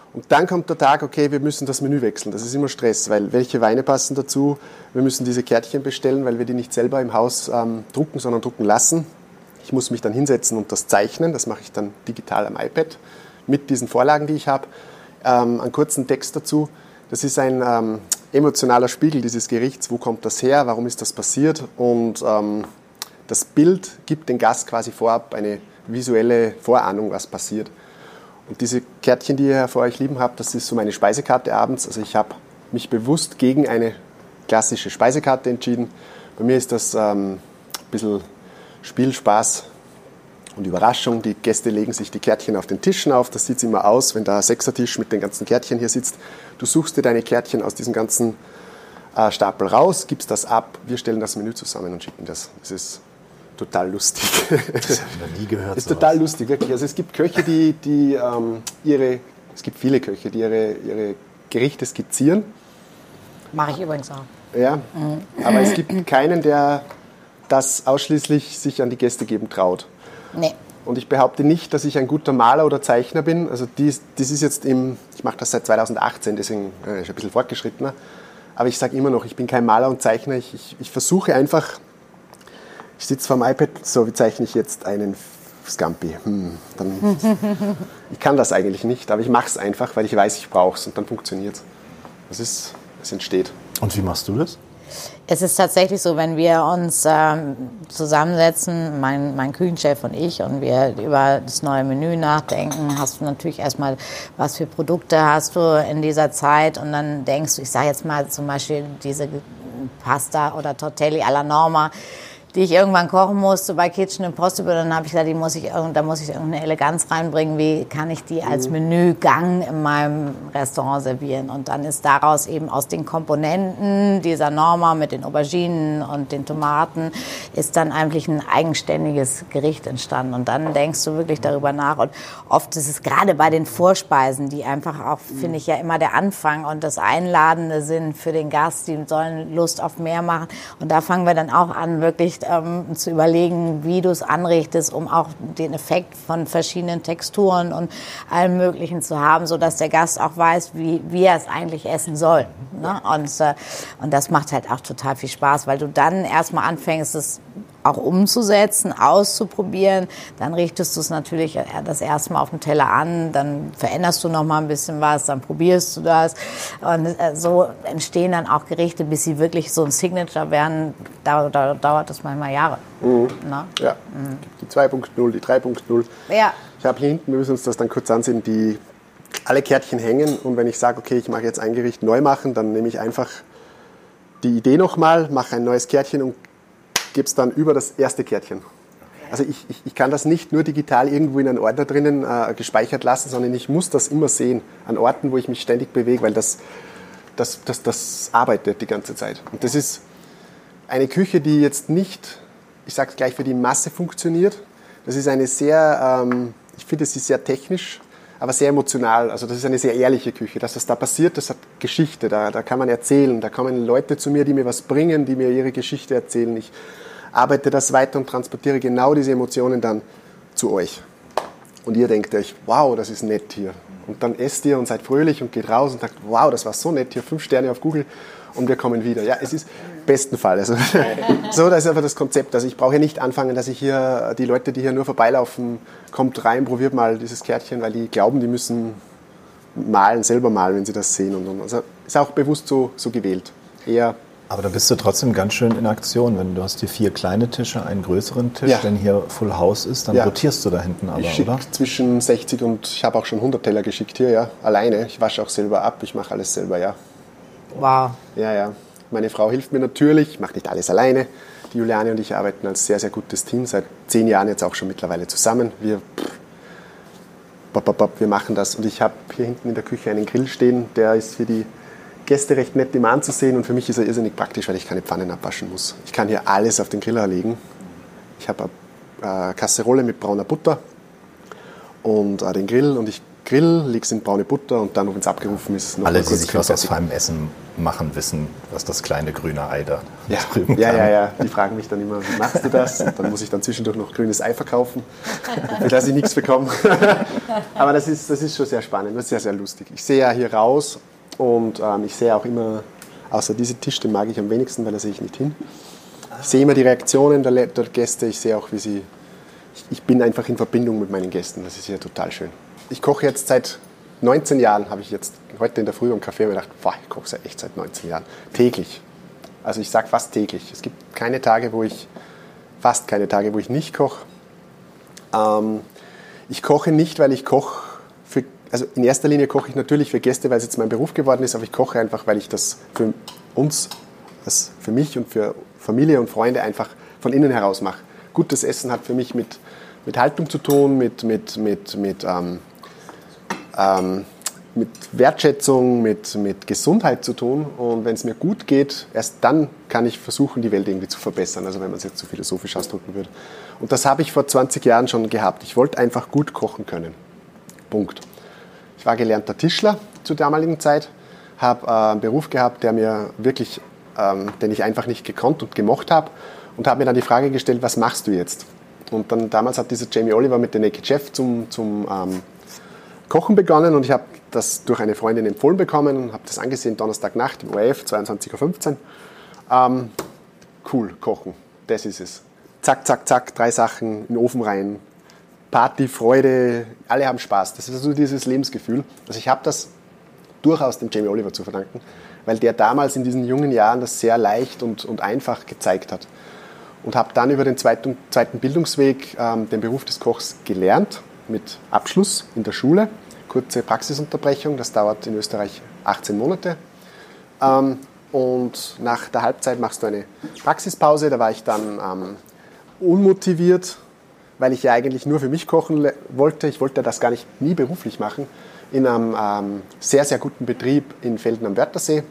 Und dann kommt der Tag, okay, wir müssen das Menü wechseln. Das ist immer Stress, weil welche Weine passen dazu? Wir müssen diese Kärtchen bestellen, weil wir die nicht selber im Haus drucken, sondern drucken lassen. Ich muss mich dann hinsetzen und das zeichnen. Das mache ich dann digital am iPad mit diesen Vorlagen, die ich habe. Einen kurzen Text dazu. Das ist ein emotionaler Spiegel dieses Gerichts. Wo kommt das her? Warum ist das passiert? Und das Bild gibt den Gast quasi vorab eine visuelle Vorahnung, was passiert. Und diese Kärtchen, die ihr vor euch liegen habt, das ist so meine Speisekarte abends. Also ich habe mich bewusst gegen eine klassische Speisekarte entschieden. Bei mir ist das ein bisschen Spiel, Spaß und Überraschung. Die Gäste legen sich die Kärtchen auf den Tischen auf. Das sieht immer aus, wenn da ein Sechsertisch mit den ganzen Kärtchen hier sitzt. Du suchst dir deine Kärtchen aus diesem ganzen Stapel raus, gibst das ab. Wir stellen das Menü zusammen und schicken das. Das ist total lustig. Das habe ich noch nie gehört. Das ist total lustig, wirklich. Also es gibt Köche, es gibt viele Köche, die ihre Gerichte skizzieren. Mache ich übrigens auch. Ja, aber es gibt keinen, der das ausschließlich sich an die Gäste geben traut. Nee. Und ich behaupte nicht, dass ich ein guter Maler oder Zeichner bin. Also das ist jetzt ich mache das seit 2018, deswegen ist ein bisschen fortgeschrittener. Aber ich sage immer noch, ich bin kein Maler und Zeichner. Ich versuche einfach. Ich sitze vor dem iPad, so wie zeichne ich jetzt einen Scampi. Ich kann das eigentlich nicht, aber ich mache es einfach, weil ich weiß, ich brauche es und dann funktioniert es. Es entsteht. Und wie machst du das? Es ist tatsächlich so, wenn wir uns zusammensetzen, mein Küchenchef und ich, und wir über das neue Menü nachdenken, hast du natürlich erstmal, was für Produkte hast du in dieser Zeit, und dann denkst du, ich sage jetzt mal zum Beispiel diese Pasta oder Tortelli alla Norma, die ich irgendwann kochen musste bei Kitchen Impossible. Dann habe ich gesagt, da muss ich irgendeine Eleganz reinbringen. Wie kann ich die als Menügang in meinem Restaurant servieren? Und dann ist daraus eben aus den Komponenten dieser Norma mit den Auberginen und den Tomaten ist dann eigentlich ein eigenständiges Gericht entstanden. Und dann denkst du wirklich darüber nach. Und oft ist es gerade bei den Vorspeisen, die einfach auch, finde ich, ja immer der Anfang und das Einladende sind für den Gast. Die sollen Lust auf mehr machen. Und da fangen wir dann auch an, wirklich zu überlegen, wie du es anrichtest, um auch den Effekt von verschiedenen Texturen und allem Möglichen zu haben, sodass der Gast auch weiß, wie er es eigentlich essen soll. Ne? Und das macht halt auch total viel Spaß, weil du dann erstmal anfängst, es auch umzusetzen, auszuprobieren. Dann richtest du es natürlich das erste Mal auf dem Teller an, dann veränderst du noch mal ein bisschen was, dann probierst du das. Und so entstehen dann auch Gerichte, bis sie wirklich so ein Signature werden, dauert das manchmal Jahre. Na? Ja, die 2.0, die 3.0. Ja. Ich habe hier hinten, wir müssen uns das dann kurz ansehen, alle Kärtchen hängen, und wenn ich sage, okay, ich mache jetzt ein Gericht neu machen, dann nehme ich einfach die Idee nochmal, mache ein neues Kärtchen und gebe es dann über das erste Kärtchen. Also ich kann das nicht nur digital irgendwo in einen Ordner drinnen gespeichert lassen, sondern ich muss das immer sehen, an Orten, wo ich mich ständig bewege, weil das arbeitet die ganze Zeit. Und das ist eine Küche, die jetzt nicht, ich sage es gleich, für die Masse funktioniert. Das ist eine sehr, ich finde, es ist sehr technisch, aber sehr emotional. Also das ist eine sehr ehrliche Küche. Das, was da passiert, das hat Geschichte. Da kann man erzählen. Da kommen Leute zu mir, die mir was bringen, die mir ihre Geschichte erzählen. Ich arbeite das weiter und transportiere genau diese Emotionen dann zu euch. Und ihr denkt euch, wow, das ist nett hier. Und dann esst ihr und seid fröhlich und geht raus und sagt, wow, das war so nett hier, 5 Sterne auf Google und wir kommen wieder. Ja, es ist im besten Fall. Also, so, das ist einfach das Konzept. Also ich brauche ja nicht anfangen, dass ich hier, die Leute, die hier nur vorbeilaufen, kommt rein, probiert mal dieses Kärtchen, weil die glauben, die müssen selber malen, wenn sie das sehen. Und. Also ist auch bewusst so gewählt. Eher. Aber da bist du trotzdem ganz schön in Aktion. Wenn du hast hier 4 kleine Tische, einen größeren Tisch, wenn hier Full House ist, dann rotierst du da hinten aber, ich schicke zwischen 60 und ich habe auch schon 100 Teller geschickt hier, ja, alleine. Ich wasche auch selber ab, ich mache alles selber, ja. Wow. Ja. Meine Frau hilft mir natürlich, ich mache nicht alles alleine. Die Juliane und ich arbeiten als sehr, sehr gutes Team, seit 10 Jahren jetzt auch schon mittlerweile zusammen. Wir machen das, und ich habe hier hinten in der Küche einen Grill stehen, der ist für die Gäste recht nett im anzusehen, und für mich ist er irrsinnig praktisch, weil ich keine Pfannen abwaschen muss. Ich kann hier alles auf den Griller legen. Ich habe eine Kasserole mit brauner Butter und den Grill, und ich Grill, lege es in braune Butter und dann, wenn es abgerufen ist, noch alle, die sich was aus feinem Essen machen, wissen, was das kleine grüne Ei da drüben kann. Ja. Die fragen mich dann immer, wie machst du das? Und dann muss ich dann zwischendurch noch grünes Ei verkaufen, für das ich nichts bekomme. Aber das ist schon sehr spannend, das ist sehr, sehr lustig. Ich sehe ja hier raus und ich sehe auch immer, außer diesen Tisch, den mag ich am wenigsten, weil da sehe ich nicht hin. Ich sehe immer die Reaktionen der Gäste, ich sehe auch, wie sie... Ich bin einfach in Verbindung mit meinen Gästen, das ist hier total schön. Ich koche jetzt seit 19 Jahren, habe ich jetzt heute in der Früh beim Kaffee gedacht, ich koche echt seit 19 Jahren, täglich. Also ich sage fast täglich. Es gibt fast keine Tage, wo ich nicht koche. Ich koche nicht, weil ich koche, also in erster Linie koche ich natürlich für Gäste, weil es jetzt mein Beruf geworden ist, aber ich koche einfach, weil ich das für uns, das für mich und für Familie und Freunde einfach von innen heraus mache. Gutes Essen hat für mich mit Haltung zu tun, mit Wertschätzung, mit Gesundheit zu tun. Und wenn es mir gut geht, erst dann kann ich versuchen, die Welt irgendwie zu verbessern. Also wenn man es jetzt so philosophisch ausdrücken würde. Und das habe ich vor 20 Jahren schon gehabt. Ich wollte einfach gut kochen können. Punkt. Ich war gelernter Tischler zur damaligen Zeit, habe einen Beruf gehabt, der mir wirklich, den ich einfach nicht gekonnt und gemocht habe. Und habe mir dann die Frage gestellt, was machst du jetzt? Und dann damals hat dieser Jamie Oliver mit The Naked Chef zum Kochen begonnen und ich habe das durch eine Freundin empfohlen bekommen und habe das angesehen, Donnerstagnacht im ORF, 22.15 Uhr. Cool, kochen, das ist es. Zack, zack, zack, 3 Sachen in den Ofen rein. Party, Freude, alle haben Spaß. Das ist so dieses Lebensgefühl. Also ich habe das durchaus dem Jamie Oliver zu verdanken, weil der damals in diesen jungen Jahren das sehr leicht und einfach gezeigt hat. Und habe dann über den zweiten Bildungsweg den Beruf des Kochs gelernt, mit Abschluss in der Schule. Kurze Praxisunterbrechung, das dauert in Österreich 18 Monate. Und nach der Halbzeit machst du eine Praxispause. Da war ich dann unmotiviert, weil ich ja eigentlich nur für mich kochen wollte. Ich wollte das gar nicht nie beruflich machen. In einem sehr, sehr guten Betrieb in Velden am Wörthersee.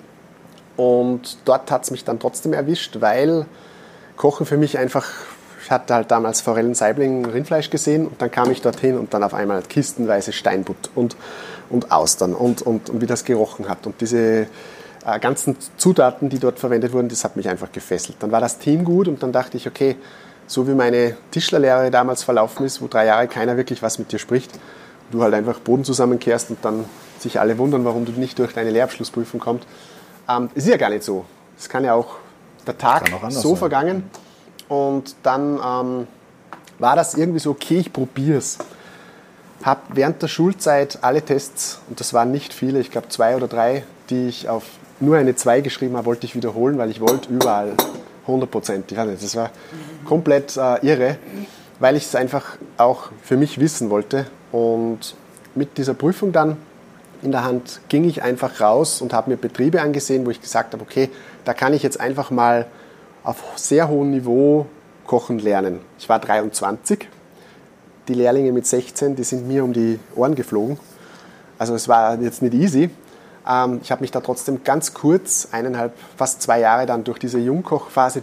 Und dort hat es mich dann trotzdem erwischt, weil Kochen für mich einfach, ich hatte halt damals Forellen, Saibling, Rindfleisch gesehen und dann kam ich dorthin und dann auf einmal kistenweise Steinbutt und Austern und wie das gerochen hat. Und diese ganzen Zutaten, die dort verwendet wurden, das hat mich einfach gefesselt. Dann war das Team gut und dann dachte ich, okay, so wie meine Tischlerlehre damals verlaufen ist, wo 3 Jahre keiner wirklich was mit dir spricht, du halt einfach Boden zusammenkehrst und dann sich alle wundern, warum du nicht durch deine Lehrabschlussprüfung kommst. Ist ja gar nicht so. Es kann ja auch der Tag so vergangen und dann war das irgendwie so, okay, ich probier's. Habe während der Schulzeit alle Tests, und das waren nicht viele, ich glaube 2 oder 3, die ich auf nur eine 2 geschrieben habe, wollte ich wiederholen, weil ich wollte überall 100%. Ich weiß nicht, das war komplett irre, weil ich es einfach auch für mich wissen wollte. Und mit dieser Prüfung dann in der Hand ging ich einfach raus und habe mir Betriebe angesehen, wo ich gesagt habe, okay, da kann ich jetzt einfach mal auf sehr hohem Niveau kochen lernen. Ich war 23, die Lehrlinge mit 16, die sind mir um die Ohren geflogen. Also es war jetzt nicht easy. Ich habe mich da trotzdem ganz kurz, 1,5, fast 2 Jahre dann durch diese Jungkochphase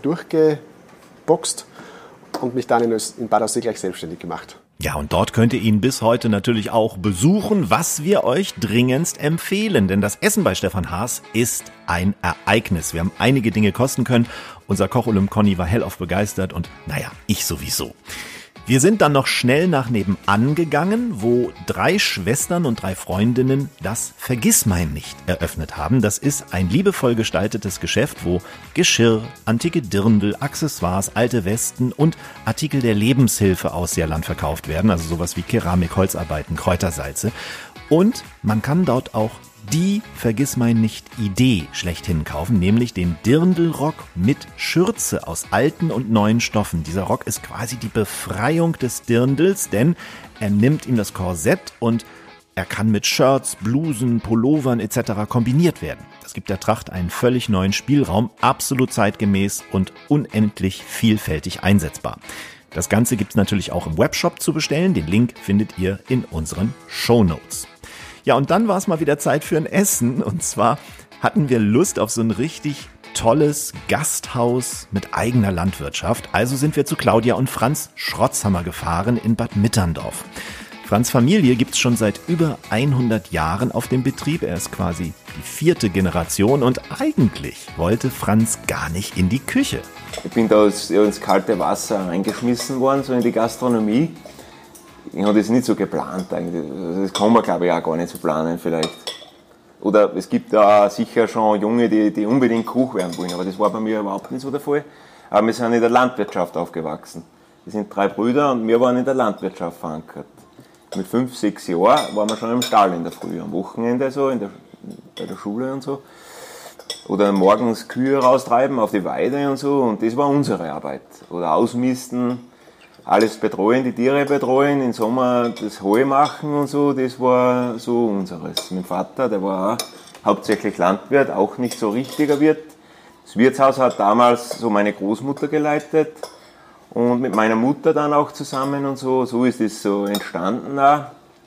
durchgeboxt und mich dann in Bad Aussee gleich selbstständig gemacht. Ja, und dort könnt ihr ihn bis heute natürlich auch besuchen, was wir euch dringendst empfehlen. Denn das Essen bei Stefan Haas ist ein Ereignis. Wir haben einige Dinge kosten können. Unser Koch-Olymp Conny war hellauf begeistert und naja, ich sowieso. Wir sind dann noch schnell nach nebenan gegangen, wo 3 Schwestern und 3 Freundinnen das Vergissmeinnicht eröffnet haben. Das ist ein liebevoll gestaltetes Geschäft, wo Geschirr, antike Dirndl, Accessoires, alte Westen und Artikel der Lebenshilfe aus Seerland verkauft werden. Also sowas wie Keramik, Holzarbeiten, Kräutersalze. Und man kann dort auch die Vergissmeinnicht-Idee schlechthin kaufen, nämlich den Dirndlrock mit Schürze aus alten und neuen Stoffen. Dieser Rock ist quasi die Befreiung des Dirndls, denn er nimmt ihm das Korsett und er kann mit Shirts, Blusen, Pullovern etc. kombiniert werden. Das gibt der Tracht einen völlig neuen Spielraum, absolut zeitgemäß und unendlich vielfältig einsetzbar. Das Ganze gibt es natürlich auch im Webshop zu bestellen. Den Link findet ihr in unseren Shownotes. Ja, und dann war es mal wieder Zeit für ein Essen. Und zwar hatten wir Lust auf so ein richtig tolles Gasthaus mit eigener Landwirtschaft. Also sind wir zu Claudia und Franz Schrotzhammer gefahren in Bad Mitterndorf. Franz' Familie gibt's schon seit über 100 Jahren auf dem Betrieb. Er ist quasi die 4. Generation und eigentlich wollte Franz gar nicht in die Küche. Ich bin da ins kalte Wasser reingeschmissen worden, so in die Gastronomie. Ich habe das nicht so geplant eigentlich. Das kann man, glaube ich, auch gar nicht so planen vielleicht. Oder es gibt da sicher schon Junge, die unbedingt Koch werden wollen, aber das war bei mir überhaupt nicht so der Fall. Aber wir sind in der Landwirtschaft aufgewachsen. Wir sind 3 Brüder und wir waren in der Landwirtschaft verankert. Mit 5, 6 Jahren waren wir schon im Stall in der Früh, am Wochenende so, bei der Schule und so. Oder morgens Kühe raustreiben auf die Weide und so, und das war unsere Arbeit. Oder ausmisten, alles betreuen, die Tiere betreuen, im Sommer das Heu machen und so, das war so unseres. Mein Vater, der war auch hauptsächlich Landwirt, auch nicht so richtiger Wirt. Das Wirtshaus hat damals so meine Großmutter geleitet und mit meiner Mutter dann auch zusammen und so. So ist es so entstanden auch.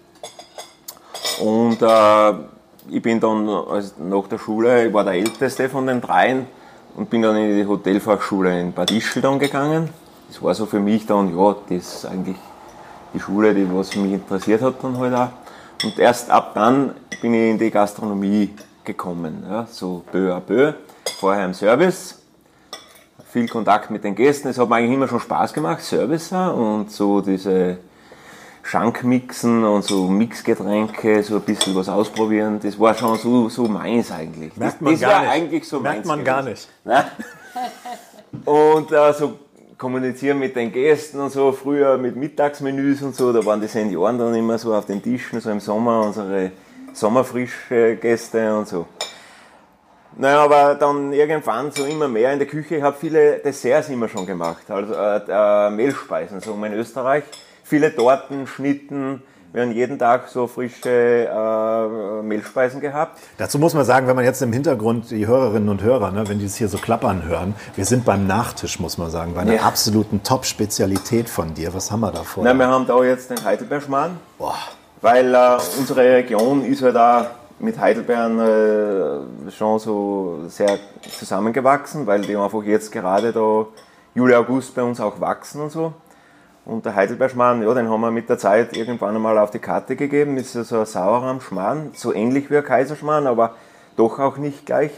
Und ich bin dann nach der Schule, ich war der Älteste von den 3 und bin dann in die Hotelfachschule in Bad Ischl dann gegangen. Das war so für mich dann, ja, das ist eigentlich die Schule, die was mich interessiert hat dann halt auch. Und erst ab dann bin ich in die Gastronomie gekommen, ja, so peu à peu. Vorher im Service, viel Kontakt mit den Gästen. Es hat mir eigentlich immer schon Spaß gemacht, Service auch, und so diese Schankmixen und so Mixgetränke, so ein bisschen was ausprobieren. Das war schon so meins eigentlich. Merkt man das gar war nicht. Eigentlich so Merkt meins man gewesen. gar nicht. Nein? Und so kommunizieren mit den Gästen und so, früher mit Mittagsmenüs und so, da waren die Senioren dann immer so auf den Tischen, so im Sommer, unsere sommerfrische Gäste und so. Naja, aber dann irgendwann so immer mehr in der Küche. Ich habe viele Desserts immer schon gemacht, also Mehlspeisen, so in Österreich. Viele Torten, Schnitten, wir haben jeden Tag so frische Mehlspeisen gehabt. Dazu muss man sagen, wenn man jetzt im Hintergrund die Hörerinnen und Hörer, ne, wenn die es hier so klappern hören, wir sind beim Nachtisch, muss man sagen, bei einer absoluten Top-Spezialität von dir. Was haben wir da vor? Na, wir haben da jetzt den Heidelbeerschmarrn, weil unsere Region ist halt auch mit Heidelbeeren schon so sehr zusammengewachsen, weil die einfach jetzt gerade da Juli, August bei uns auch wachsen und so. Und der Heidelbeerschmarrn, ja, den haben wir mit der Zeit irgendwann einmal auf die Karte gegeben. Ist ja so ein Sauerrahmschmarrn, so ähnlich wie ein Kaiserschmarrn, aber doch auch nicht gleich.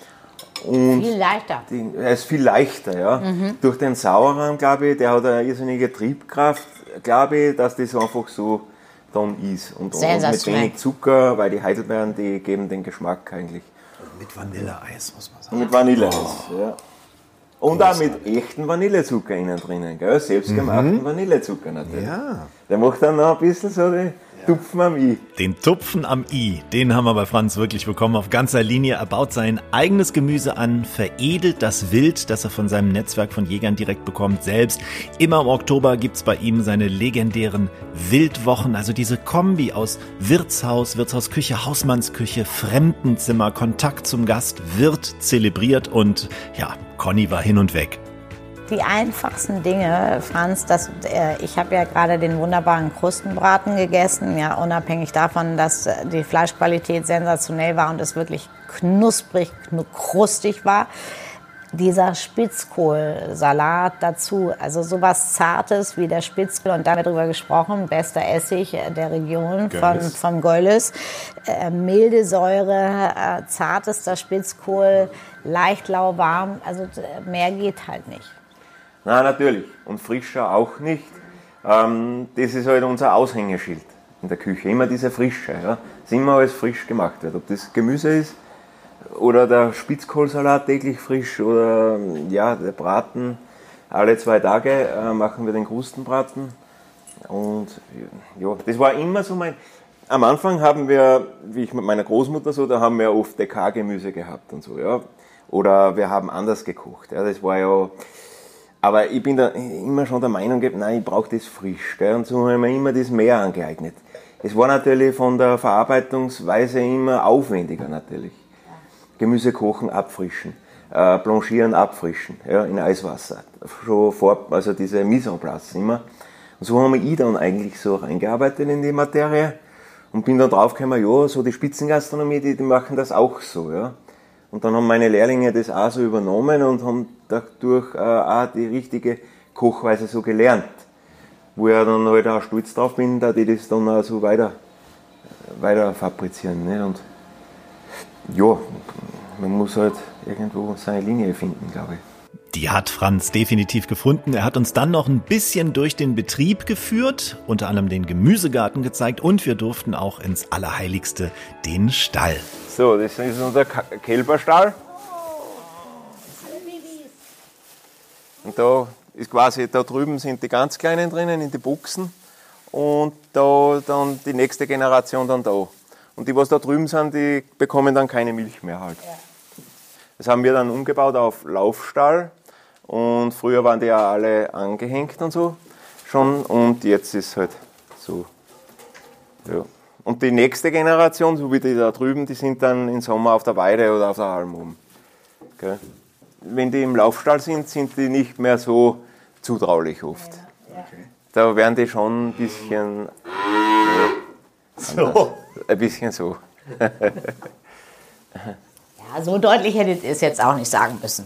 Und viel leichter. Er ist viel leichter, ja. Durch den Sauerrahm, glaube ich, der hat eine irrsinnige Triebkraft, glaube ich, dass das einfach so dann ist. Und mit wenig Zucker, weil die Heidelbeeren, die geben den Geschmack eigentlich. Mit Vanilleeis, muss man sagen. Mit Vanilleeis, ja. Und auch mit echten Vanillezucker innen drinnen, gell? Selbstgemachten Vanillezucker natürlich. Ja. Der macht dann noch ein bisschen so die Tupfen am I. Den Tupfen am I, den haben wir bei Franz wirklich bekommen auf ganzer Linie. Er baut sein eigenes Gemüse an, veredelt das Wild, das er von seinem Netzwerk von Jägern direkt bekommt, selbst. Immer im Oktober gibt's bei ihm seine legendären Wildwochen, also diese Kombi aus Wirtshaus, Wirtshausküche, Hausmannsküche, Fremdenzimmer, Kontakt zum Gast wird zelebriert und ja, Conny war hin und weg. Die einfachsten Dinge, Franz, ich habe ja gerade den wunderbaren Krustenbraten gegessen, ja, unabhängig davon, dass die Fleischqualität sensationell war und es wirklich knusprig, krustig war. Dieser Spitzkohlsalat dazu, also sowas Zartes wie der Spitzkohl, und da haben wir drüber gesprochen, bester Essig der Region vom Goilles. Milde Säure, zartester Spitzkohl, leicht lauwarm, also mehr geht halt nicht. Nein, natürlich. Und frischer auch nicht. Das ist halt unser Aushängeschild in der Küche. Immer diese Frische. Ja. Dass immer alles frisch gemacht wird. Ob das Gemüse ist oder der Spitzkohlsalat täglich frisch oder ja, der Braten. Alle 2 Tage machen wir den Krustenbraten. Und ja, das war immer so mein... Am Anfang haben wir, wie ich mit meiner Großmutter so, da haben wir oft DK-Gemüse gehabt und so. Ja. Oder wir haben anders gekocht. Ja. Das war ja... Aber ich bin da immer schon der Meinung, nein, ich brauche das frisch. Gell? Und so haben wir immer das mehr angeeignet. Es war natürlich von der Verarbeitungsweise immer aufwendiger natürlich. Gemüse kochen, abfrischen, blanchieren, abfrischen, ja, in Eiswasser. Schon also diese Mise en place immer. Und so habe ich dann eigentlich so reingearbeitet in die Materie und bin dann draufgekommen, ja, so die Spitzengastronomie, die machen das auch so, ja. Und dann haben meine Lehrlinge das auch so übernommen und haben dadurch auch die richtige Kochweise so gelernt. wo ich dann halt auch stolz drauf bin, dass ich das dann auch so weiter fabrizieren. Nicht? Und ja, man muss halt irgendwo seine Linie finden, glaube ich. Die hat Franz definitiv gefunden. Er hat uns dann noch ein bisschen durch den Betrieb geführt, unter anderem den Gemüsegarten gezeigt und wir durften auch ins Allerheiligste, den Stall. So, das ist unser Kälberstall. Und da ist quasi, da drüben sind die ganz Kleinen drinnen in die Buchsen und da dann die nächste Generation dann da. Und die, was da drüben sind, die bekommen dann keine Milch mehr halt. Das haben wir dann umgebaut auf Laufstall. Und früher waren die ja alle angehängt und so schon und jetzt ist es halt so. Ja. Und die nächste Generation, so wie die da drüben, die sind dann im Sommer auf der Weide oder auf der Alm oben. Okay. Wenn die im Laufstall sind, sind die nicht mehr so zutraulich oft. Okay. Da werden die schon ein bisschen so. Ein bisschen so. Ja, so deutlich hättet ihr es jetzt auch nicht sagen müssen.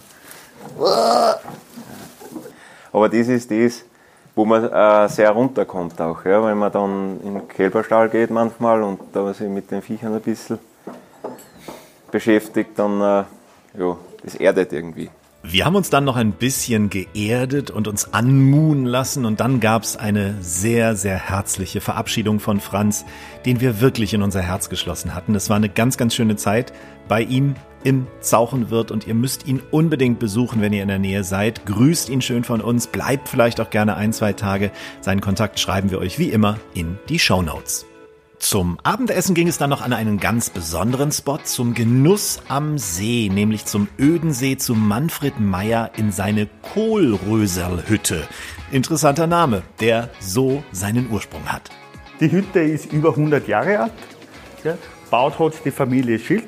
Aber das ist das, wo man sehr runterkommt auch, ja, wenn man dann in den Kälberstall geht manchmal und da sich mit den Viechern ein bisschen beschäftigt, dann ja, das erdet irgendwie. Wir haben uns dann noch ein bisschen geerdet und uns anmuhen lassen und dann gab es eine sehr, sehr herzliche Verabschiedung von Franz, den wir wirklich in unser Herz geschlossen hatten. Es war eine ganz, ganz schöne Zeit bei ihm im Zauchenwirt und ihr müsst ihn unbedingt besuchen, wenn ihr in der Nähe seid. Grüßt ihn schön von uns, bleibt vielleicht auch gerne 1-2 Tage. Seinen Kontakt schreiben wir euch wie immer in die Shownotes. Zum Abendessen ging es dann noch an einen ganz besonderen Spot, zum Genuss am See, nämlich zum Ödensee, zu Manfred Meyer in seine Kohlröserl-Hütte. Interessanter Name, der so seinen Ursprung hat. Die Hütte ist über 100 Jahre alt. Ja. Baut hat die Familie Schild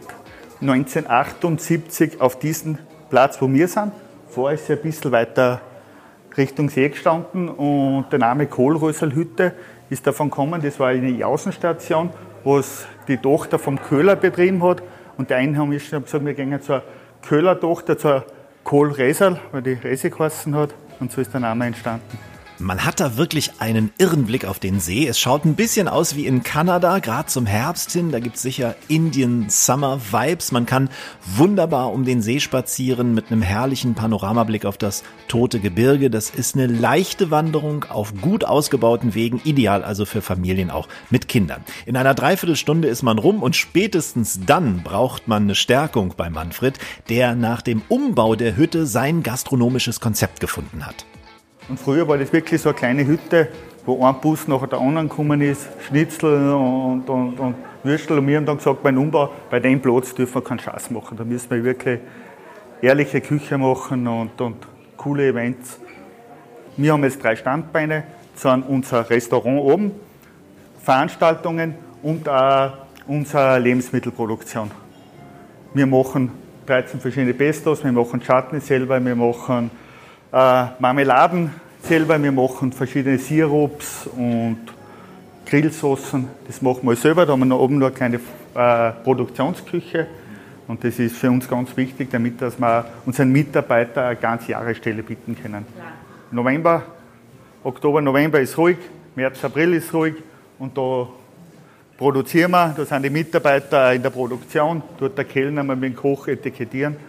1978 auf diesem Platz, wo wir sind. Vorher ist sie ein bisschen weiter Richtung See gestanden und der Name Kohlröserl-Hütte ist davon gekommen, das war eine Außenstation, was die Tochter vom Köhler betrieben hat. Und der Einheimische hat gesagt, wir gehen zur Köhler-Tochter, zur Kohlröserl, weil die Rese geheißen hat. Und so ist der Name entstanden. Man hat da wirklich einen irren Blick auf den See. Es schaut ein bisschen aus wie in Kanada, gerade zum Herbst hin. Da gibt's sicher Indian Summer Vibes. Man kann wunderbar um den See spazieren mit einem herrlichen Panoramablick auf das Tote Gebirge. Das ist eine leichte Wanderung auf gut ausgebauten Wegen, ideal also für Familien auch mit Kindern. In einer Dreiviertelstunde ist man rum und spätestens dann braucht man eine Stärkung bei Manfred, der nach dem Umbau der Hütte sein gastronomisches Konzept gefunden hat. Und früher war das wirklich so eine kleine Hütte, wo ein Bus nach der anderen gekommen ist, Schnitzel und Würstel. Und wir haben dann gesagt, beim Umbau, bei dem Platz dürfen wir keinen Scheiß machen. Da müssen wir wirklich ehrliche Küche machen und coole Events. Wir haben jetzt 3 Standbeine, sind unser Restaurant oben, Veranstaltungen und auch unsere Lebensmittelproduktion. Wir machen 13 verschiedene Pestos, wir machen Chutney selber, wir machen Marmeladen selber, wir machen verschiedene Sirups und Grillsoßen. Das machen wir selber, da haben wir noch oben noch eine kleine Produktionsküche und das ist für uns ganz wichtig, damit dass wir unseren Mitarbeitern eine ganze Jahresstelle bieten können. Ja. Oktober, November ist ruhig, März, April ist ruhig und da produzieren wir, da sind die Mitarbeiter in der Produktion, dort der Kellner mit dem Koch etikettieren.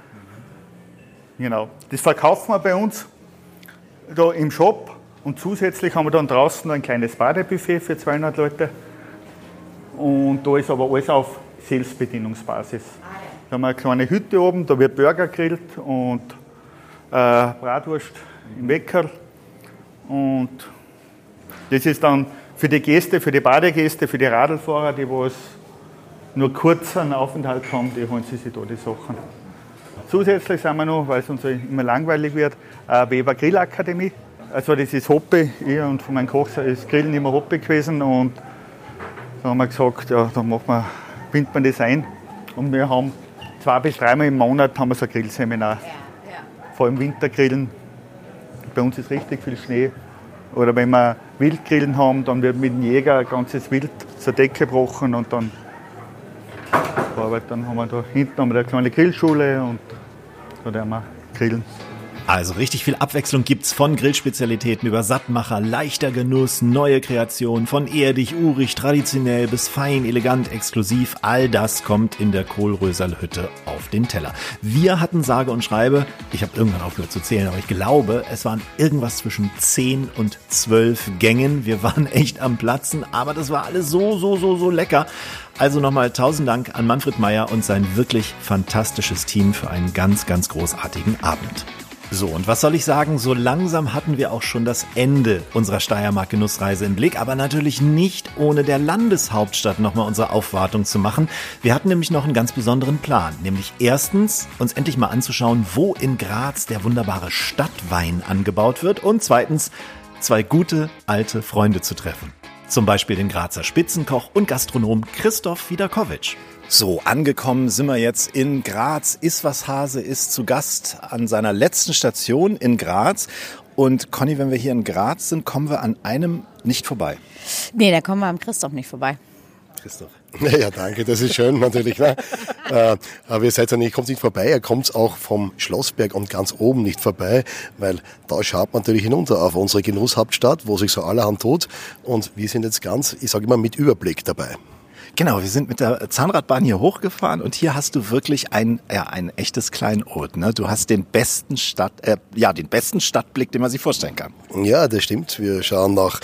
Genau. Das verkaufen wir bei uns da im Shop und zusätzlich haben wir dann draußen noch ein kleines Badebuffet für 200 Leute. Und da ist aber alles auf Selbstbedienungsbasis. Da haben wir eine kleine Hütte oben, da wird Burger gegrillt und Bratwurst im Weckerl. Und das ist dann für die Gäste, für die Badegäste, für die Radlfahrer, die was nur kurzen Aufenthalt haben, die holen sich da die Sachen. Zusätzlich sind wir noch, weil es uns immer langweilig wird, eine Weber Grillakademie. Also das ist Hobby, ich und von meinem Koch ist Grillen immer Hobby gewesen und da haben wir gesagt, ja, da bindet man das ein. Und wir haben 2 bis 3 Mal im Monat haben wir so ein Grillseminar. Ja. Vor allem Wintergrillen. Bei uns ist richtig viel Schnee. Oder wenn wir Wildgrillen haben, dann wird mit dem Jäger ein ganzes Wild zur Decke gebrochen und dann haben wir da hinten eine kleine Grillschule und da werden wir grillen. Also richtig viel Abwechslung gibt's von Grillspezialitäten über Sattmacher, leichter Genuss, neue Kreationen, von erdig, urig, traditionell bis fein, elegant, exklusiv. All das kommt in der Kohlröserl-Hütte auf den Teller. Wir hatten sage und schreibe, ich habe irgendwann aufgehört zu zählen, aber ich glaube, es waren irgendwas zwischen 10 und 12 Gängen. Wir waren echt am Platzen, aber das war alles so lecker. Also nochmal 1000 Dank an Manfred Meyer und sein wirklich fantastisches Team für einen ganz, ganz großartigen Abend. So, und was soll ich sagen, so langsam hatten wir auch schon das Ende unserer Steiermark-Genussreise im Blick, aber natürlich nicht ohne der Landeshauptstadt nochmal unsere Aufwartung zu machen. Wir hatten nämlich noch einen ganz besonderen Plan, nämlich erstens uns endlich mal anzuschauen, wo in Graz der wunderbare Stadtwein angebaut wird und zweitens 2 gute alte Freunde zu treffen. Zum Beispiel den Grazer Spitzenkoch und Gastronom Christoph Wiederkowitsch. So, angekommen sind wir jetzt in Graz. Iswas Hase ist zu Gast an seiner letzten Station in Graz. Und Conny, wenn wir hier in Graz sind, kommen wir an einem nicht vorbei. Nee, da kommen wir am Christoph nicht vorbei. Christoph. Ja, danke, das ist schön natürlich. Ne? Aber ihr seid ja nicht, kommt nicht vorbei, ihr kommt auch vom Schlossberg und ganz oben nicht vorbei, weil da schaut man natürlich hinunter auf unsere Genusshauptstadt, wo sich so allerhand tut. Und wir sind jetzt ganz, ich sage immer, mit Überblick dabei. Genau, wir sind mit der Zahnradbahn hier hochgefahren und hier hast du wirklich ein echtes Kleinod. Ne? Du hast den besten Stadtblick, den man sich vorstellen kann. Ja, das stimmt. Wir schauen nach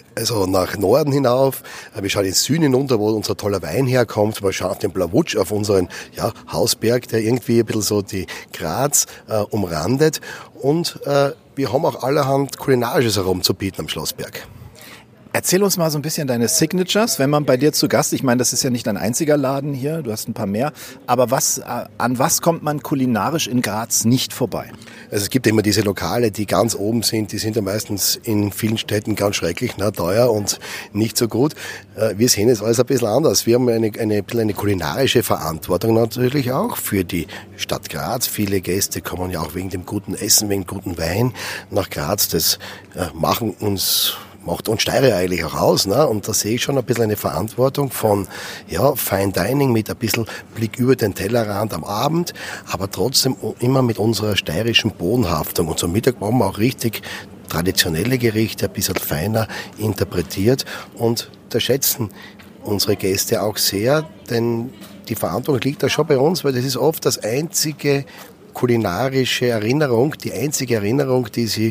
Norden hinauf. Wir schauen ins Süden hinunter, wo unser toller Wein herkommt. Wir schauen auf den Blawutsch, auf unseren Hausberg, der irgendwie ein bisschen so die Graz umrandet. Und wir haben auch allerhand Kulinarisches herumzubieten am Schlossberg. Erzähl uns mal so ein bisschen deine Signatures, wenn man bei dir zu Gast, ich meine, das ist ja nicht dein einziger Laden hier, du hast ein paar mehr, aber an was kommt man kulinarisch in Graz nicht vorbei? Also es gibt immer diese Lokale, die ganz oben sind, die sind ja meistens in vielen Städten ganz schrecklich, teuer und nicht so gut. Wir sehen es alles ein bisschen anders. Wir haben eine kulinarische Verantwortung natürlich auch für die Stadt Graz. Viele Gäste kommen ja auch wegen dem guten Essen, wegen guten Wein nach Graz. Das macht uns Steirer eigentlich auch aus, ne? Und da sehe ich schon ein bisschen eine Verantwortung von Fine Dining mit ein bisschen Blick über den Tellerrand am Abend, aber trotzdem immer mit unserer steirischen Bodenhaftung. Und zum Mittag brauchen wir auch richtig traditionelle Gerichte, ein bisschen feiner interpretiert, und da schätzen unsere Gäste auch sehr, denn die Verantwortung liegt da schon bei uns, weil das ist oft das einzige kulinarische Erinnerung, die einzige Erinnerung, die sie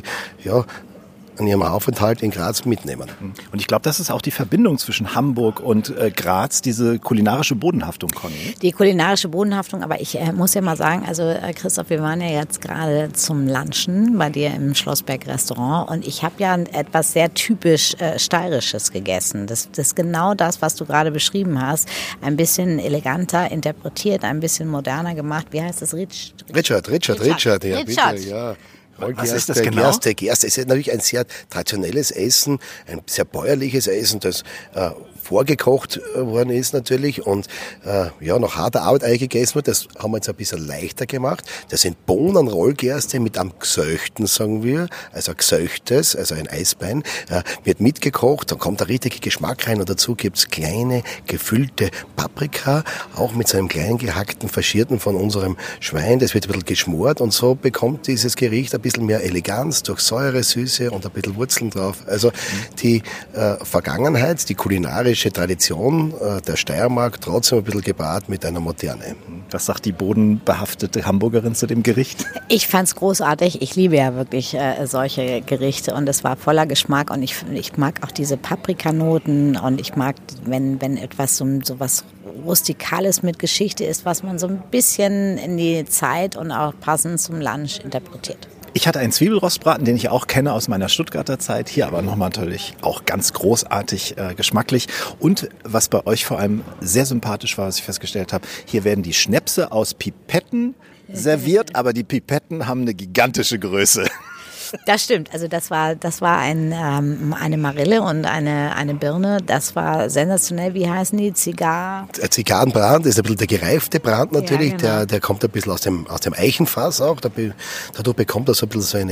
an ihrem Aufenthalt in Graz mitnehmen. Und ich glaube, das ist auch die Verbindung zwischen Hamburg und Graz, diese kulinarische Bodenhaftung, Conny. Die kulinarische Bodenhaftung, aber ich muss ja mal sagen, also Christoph, wir waren ja jetzt gerade zum Lunchen bei dir im Schlossberg-Restaurant und ich habe ja etwas sehr typisch Steirisches gegessen. Das ist genau das, was du gerade beschrieben hast. Ein bisschen eleganter interpretiert, ein bisschen moderner gemacht. Wie heißt das? Richard. Ja, bitte, ja. Was ist das genau? Gerste. Es ist natürlich ein sehr traditionelles Essen, ein sehr bäuerliches Essen, das vorgekocht worden ist natürlich und nach harter Arbeit eigentlich gegessen wird. Das haben wir jetzt ein bisschen leichter gemacht. Das sind Bohnenrollgerste mit einem Gesöchten, sagen wir, also ein Gesöchtes, also ein Eisbein, wird mitgekocht, dann kommt der richtige Geschmack rein und dazu gibt's kleine gefüllte Paprika, auch mit so einem kleinen gehackten, faschierten von unserem Schwein. Das wird ein bisschen geschmort und so bekommt dieses Gericht ein bisschen mehr Eleganz durch Säure, Süße und ein bisschen Wurzeln drauf. Also die Vergangenheit, die kulinarische Tradition der Steiermark, trotzdem ein bisschen gepaart mit einer Moderne. Was sagt die bodenbehaftete Hamburgerin zu dem Gericht? Ich fand's großartig. Ich liebe ja wirklich solche Gerichte und es war voller Geschmack und ich mag auch diese Paprikanoten und ich mag, wenn etwas so was Rustikales mit Geschichte ist, was man so ein bisschen in die Zeit und auch passend zum Lunch interpretiert. Ich hatte einen Zwiebelrostbraten, den ich auch kenne aus meiner Stuttgarter Zeit. Hier aber nochmal natürlich auch ganz großartig geschmacklich. Und was bei euch vor allem sehr sympathisch war, was ich festgestellt habe, hier werden die Schnäpse aus Pipetten serviert, aber die Pipetten haben eine gigantische Größe. Das stimmt. Also das war eine Marille und eine Birne. Das war sensationell. Wie heißen die? Zigarrenbrand ist ein bisschen der gereifte Brand natürlich. Ja, genau. Der kommt ein bisschen aus dem Eichenfass auch. Dadurch bekommt er so ein bisschen so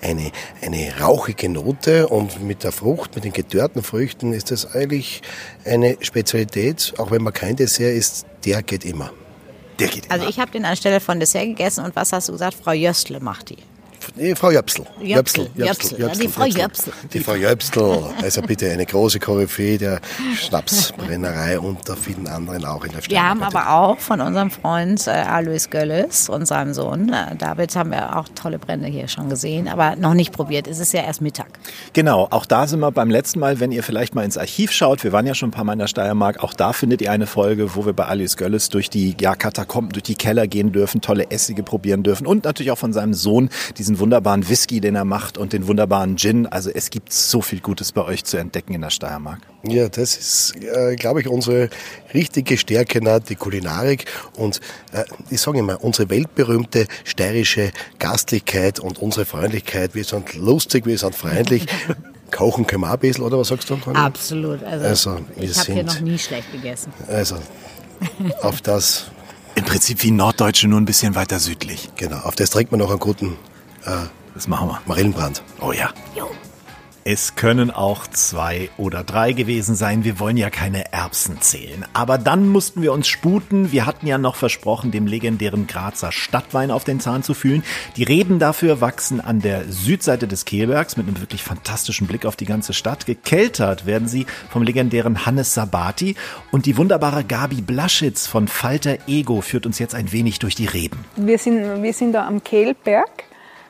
eine rauchige Note und mit der Frucht, mit den gedörrten Früchten ist das eigentlich eine Spezialität. Auch wenn man kein Dessert isst, der geht immer. Also ich habe den anstelle von Dessert gegessen und was hast du gesagt? Frau Jöstle macht die. Die Frau Jöpsel. Jöpsel. Die Frau Jöpsel. Die Frau Jöpsel. Also bitte eine große Koryphäe der Schnapsbrennerei unter vielen anderen auch in der Stadt. Wir haben aber auch von unserem Freund Alois Gölles und seinem Sohn David haben wir auch tolle Brände hier schon gesehen, aber noch nicht probiert. Es ist ja erst Mittag. Genau, auch da sind wir beim letzten Mal, wenn ihr vielleicht mal ins Archiv schaut, wir waren ja schon ein paar Mal in der Steiermark, auch da findet ihr eine Folge, wo wir bei Alois Gölles durch die Katakomben, durch die Keller gehen dürfen, tolle Essige probieren dürfen und natürlich auch von seinem Sohn diesen wunderbaren Whisky, den er macht und den wunderbaren Gin. Also es gibt so viel Gutes bei euch zu entdecken in der Steiermark. Ja, das ist, glaube ich, unsere richtige Stärke, die Kulinarik und ich sage immer, unsere weltberühmte steirische Gastlichkeit und unsere Freundlichkeit. Wir sind lustig, wir sind freundlich. Kochen können wir auch ein bisschen, oder was sagst du? Absolut. Also ich habe hier noch nie schlecht gegessen. Also auf das... Im Prinzip wie Norddeutsche, nur ein bisschen weiter südlich. Genau, auf das trinkt man noch einen guten das machen wir. Marillenbrand. Oh ja. Jo. Es können auch 2 oder 3 gewesen sein. Wir wollen ja keine Erbsen zählen. Aber dann mussten wir uns sputen. Wir hatten ja noch versprochen, dem legendären Grazer Stadtwein auf den Zahn zu fühlen. Die Reben dafür wachsen an der Südseite des Kehlbergs mit einem wirklich fantastischen Blick auf die ganze Stadt. Gekeltert werden sie vom legendären Hannes Sabati. Und die wunderbare Gabi Blaschitz von Falter Ego führt uns jetzt ein wenig durch die Reben. Wir sind da am Kehlberg,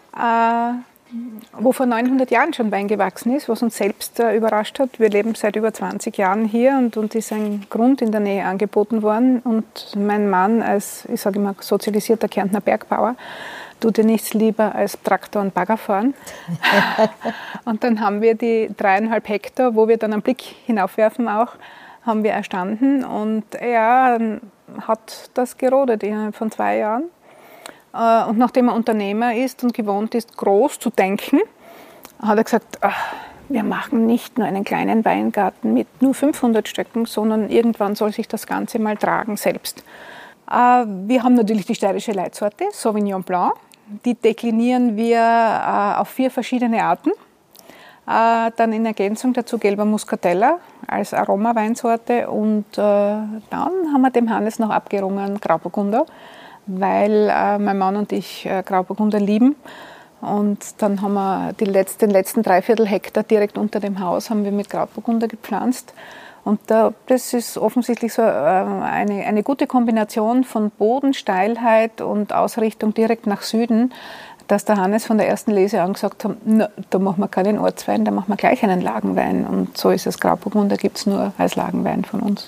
wo vor 900 Jahren schon Wein gewachsen ist, was uns selbst überrascht hat. Wir leben seit über 20 Jahren hier und ist ein Grund in der Nähe angeboten worden. Und mein Mann als, ich sage immer, sozialisierter Kärntner Bergbauer, tut ja nichts lieber als Traktor und Bagger fahren. Und dann haben wir die 3,5 Hektar, wo wir dann einen Blick hinaufwerfen auch, haben wir erstanden. Und er hat das gerodet innerhalb von 2 Jahren. Und nachdem er Unternehmer ist und gewohnt ist, groß zu denken, hat er gesagt, wir machen nicht nur einen kleinen Weingarten mit nur 500 Stöcken, sondern irgendwann soll sich das Ganze mal tragen selbst. Wir haben natürlich die steirische Leitsorte, Sauvignon Blanc. Die deklinieren wir auf 4 verschiedene Arten. Dann in Ergänzung dazu gelber Muscatella als Aromaweinsorte. Und dann haben wir dem Hannes noch abgerungen Grauburgunder, weil mein Mann und ich Grauburgunder lieben. Und dann haben wir den letzten 3/4 Hektar direkt unter dem Haus haben wir mit Grauburgunder gepflanzt. Und das ist offensichtlich so eine gute Kombination von Bodensteilheit und Ausrichtung direkt nach Süden, dass der Hannes von der ersten Lese an gesagt hat, da machen wir keinen Ortswein, da machen wir gleich einen Lagenwein. Und so ist es. Grauburgunder gibt es nur als Lagenwein von uns.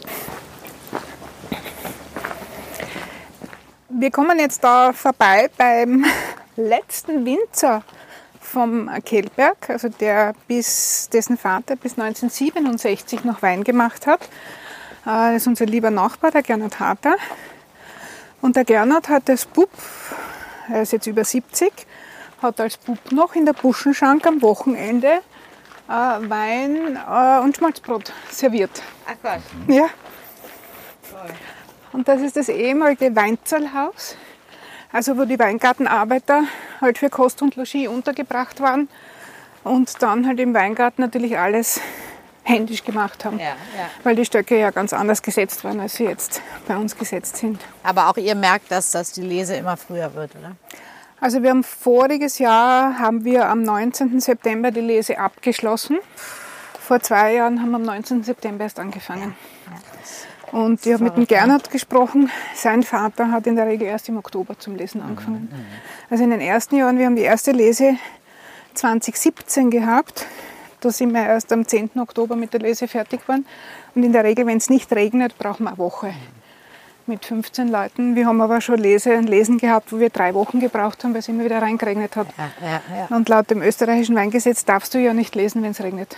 Wir kommen jetzt da vorbei beim letzten Winzer vom Kehlberg, also dessen Vater bis 1967 noch Wein gemacht hat. Das ist unser lieber Nachbar, der Gernot Harter. Und der Gernot hat als Bub, er ist jetzt über 70, hat als Bub noch in der Buschenschank am Wochenende Wein und Schmalzbrot serviert. Ach Gott. Ja. Und das ist das ehemalige Weinzerlhaus, also wo die Weingartenarbeiter halt für Kost und Logis untergebracht waren und dann halt im Weingarten natürlich alles händisch gemacht haben, weil die Stöcke ja ganz anders gesetzt waren, als sie jetzt bei uns gesetzt sind. Aber auch ihr merkt, dass die Lese immer früher wird, oder? Also wir haben voriges Jahr am 19. September die Lese abgeschlossen. Vor 2 Jahren haben wir am 19. September erst angefangen. Und ich habe mit dem Gernot gesprochen. Sein Vater hat in der Regel erst im Oktober zum Lesen angefangen. Also in den ersten Jahren, wir haben die erste Lese 2017 gehabt. Da sind wir erst am 10. Oktober mit der Lese fertig geworden. Und in der Regel, wenn es nicht regnet, brauchen wir eine Woche mit 15 Leuten. Wir haben aber schon Lesen gehabt, wo wir 3 Wochen gebraucht haben, weil es immer wieder reingeregnet hat. Ja. Und laut dem österreichischen Weingesetz darfst du ja nicht lesen, wenn es regnet.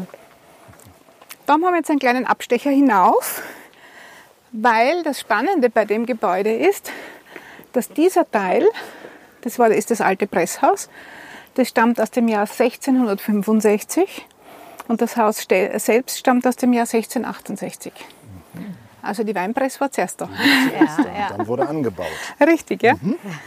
Da haben wir jetzt einen kleinen Abstecher hinauf. Weil das Spannende bei dem Gebäude ist, dass dieser Teil, das ist das alte Presshaus, das stammt aus dem Jahr 1665 und das Haus selbst stammt aus dem Jahr 1668. Also die Weinpresse war zuerst da. Dann wurde angebaut. Richtig, ja.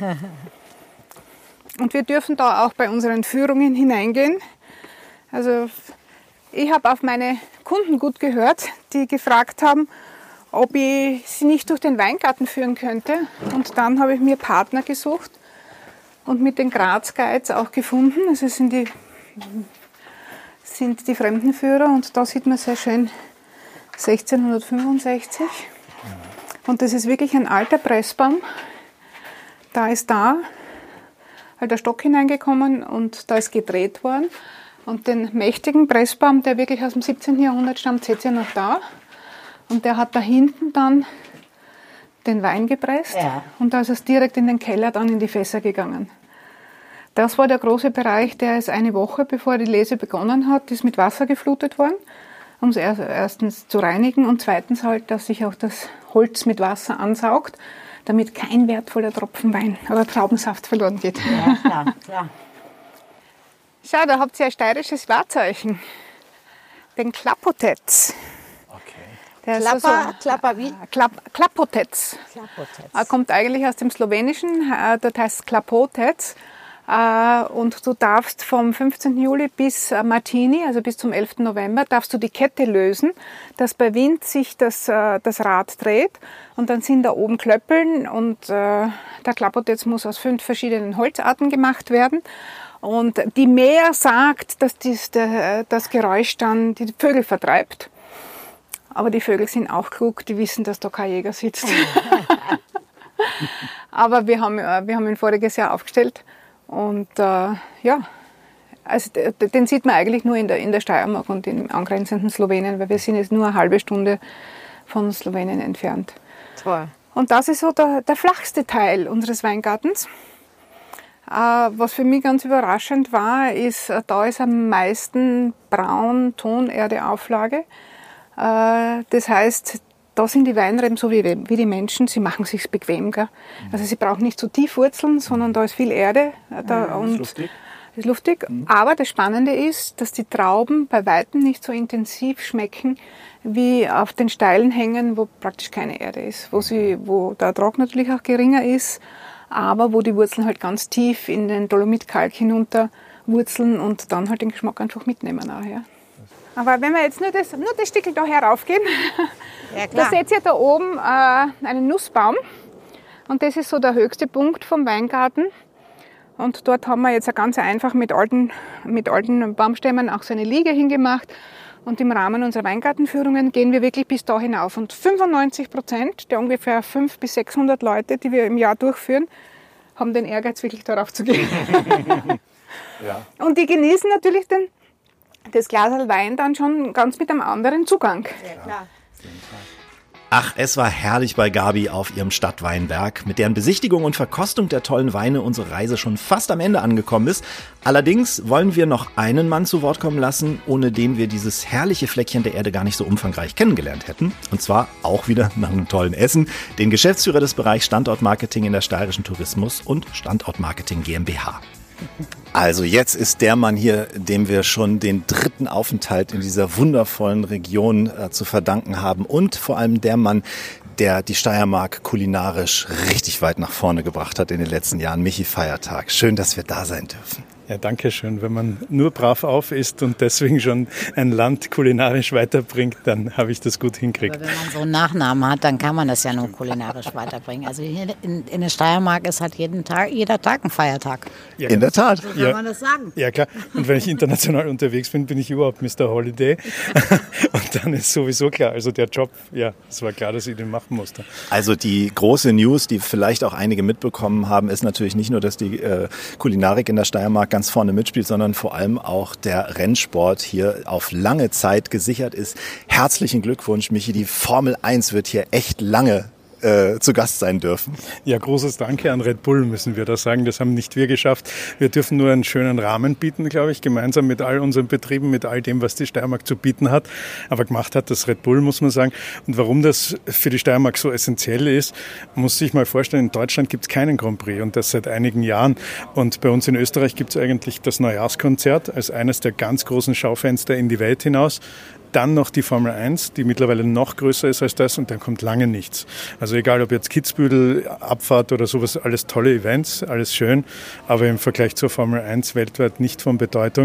Und wir dürfen da auch bei unseren Führungen hineingehen. Also ich habe auf meine Kunden gut gehört, die gefragt haben, ob ich sie nicht durch den Weingarten führen könnte. Und dann habe ich mir Partner gesucht. und mit den Graz Guides auch gefunden. Also es sind die Fremdenführer und da sieht man sehr schön 1665. Und das ist wirklich ein alter Pressbaum. Da ist halt der Stock hineingekommen und da ist gedreht worden. Und den mächtigen Pressbaum, der wirklich aus dem 17. Jahrhundert stammt, seht ihr noch da. Und der hat da hinten dann den Wein gepresst. Ja. Und da ist es direkt in den Keller, dann in die Fässer gegangen. Das war der große Bereich, der ist eine Woche, bevor die Lese begonnen hat, ist mit Wasser geflutet worden, um es erstens zu reinigen und zweitens halt, dass sich auch das Holz mit Wasser ansaugt, damit kein wertvoller Tropfen Wein oder Traubensaft verloren geht. Ja, klar, klar. Schau, da habt ihr ein steirisches Wahrzeichen, den Klapotetz. Klapotetz. Er kommt eigentlich aus dem Slowenischen, das heißt Klapotec. Und du darfst vom 15. Juli bis Martini, also bis zum 11. November, darfst du die Kette lösen, dass bei Wind sich das Rad dreht. Und dann sind da oben Klöppeln und der Klapotec muss aus 5 verschiedenen Holzarten gemacht werden. Und die Mehr sagt, dass das Geräusch dann die Vögel vertreibt. Aber die Vögel sind auch klug, die wissen, dass da kein Jäger sitzt. Aber wir haben ihn voriges Jahr aufgestellt und also den sieht man eigentlich nur in der Steiermark und im angrenzenden Slowenien, weil wir sind jetzt nur eine halbe Stunde von Slowenien entfernt. Toll. Und das ist so der flachste Teil unseres Weingartens. Was für mich ganz überraschend war, ist, da ist am meisten Braun-Tonerde-Auflage. Das heißt, da sind die Weinreben so wie die Menschen, sie machen es sich bequem. Gell? Also sie brauchen nicht so tief Wurzeln, sondern da ist viel Erde. Ist luftig. Aber das Spannende ist, dass die Trauben bei Weitem nicht so intensiv schmecken wie auf den steilen Hängen, wo praktisch keine Erde ist. Wo der Ertrag natürlich auch geringer ist, aber wo die Wurzeln halt ganz tief in den Dolomitkalk hinunter wurzeln und dann halt den Geschmack einfach mitnehmen nachher. Aber wenn wir jetzt nur das Stückchen da heraufgehen, ja, da seht ihr da oben einen Nussbaum und das ist so der höchste Punkt vom Weingarten. Und dort haben wir jetzt ganz einfach mit alten Baumstämmen auch so eine Liege hingemacht. Und im Rahmen unserer Weingartenführungen gehen wir wirklich bis da hinauf. Und 95% der ungefähr 500 bis 600 Leute, die wir im Jahr durchführen, haben den Ehrgeiz, wirklich darauf zu gehen. Ja. Und die genießen natürlich das Glas Wein dann schon ganz mit einem anderen Zugang. Ja, klar. Ach, es war herrlich bei Gabi auf ihrem Stadtweinberg, mit deren Besichtigung und Verkostung der tollen Weine unsere Reise schon fast am Ende angekommen ist. Allerdings wollen wir noch einen Mann zu Wort kommen lassen, ohne den wir dieses herrliche Fleckchen der Erde gar nicht so umfangreich kennengelernt hätten. Und zwar auch wieder nach einem tollen Essen, den Geschäftsführer des Bereichs Standortmarketing in der Steirischen Tourismus und Standortmarketing GmbH. Also jetzt ist der Mann hier, dem wir schon den 3. Aufenthalt in dieser wundervollen Region zu verdanken haben und vor allem der Mann, der die Steiermark kulinarisch richtig weit nach vorne gebracht hat in den letzten Jahren, Michi Feiertag. Schön, dass wir da sein dürfen. Ja, danke schön. Wenn man nur brav auf isst und deswegen schon ein Land kulinarisch weiterbringt, dann habe ich das gut hingekriegt. Aber wenn man so einen Nachnamen hat, dann kann man das ja nur kulinarisch weiterbringen. Also hier in der Steiermark ist halt jeder Tag ein Feiertag. Ja, in der Tat. So kann man das sagen. Ja, klar. Und wenn ich international unterwegs bin, bin ich überhaupt Mr. Holiday. Und dann ist sowieso klar, also der Job, ja, es war klar, dass ich den machen musste. Also die große News, die vielleicht auch einige mitbekommen haben, ist natürlich nicht nur, dass die Kulinarik in der Steiermark ganz vorne mitspielt, sondern vor allem auch der Rennsport hier auf lange Zeit gesichert ist. Herzlichen Glückwunsch, Michi. Die Formel 1 wird hier echt lange zu Gast sein dürfen. Ja, großes Danke an Red Bull, müssen wir da sagen. Das haben nicht wir geschafft. Wir dürfen nur einen schönen Rahmen bieten, glaube ich, gemeinsam mit all unseren Betrieben, mit all dem, was die Steiermark zu bieten hat. Aber gemacht hat das Red Bull, muss man sagen. Und warum das für die Steiermark so essentiell ist, muss sich mal vorstellen, in Deutschland gibt es keinen Grand Prix und das seit einigen Jahren. Und bei uns in Österreich gibt es eigentlich das Neujahrskonzert als eines der ganz großen Schaufenster in die Welt hinaus. Dann noch die Formel 1, die mittlerweile noch größer ist als das und dann kommt lange nichts. Also egal, ob jetzt Kitzbühel, Abfahrt oder sowas, alles tolle Events, alles schön, aber im Vergleich zur Formel 1 weltweit nicht von Bedeutung.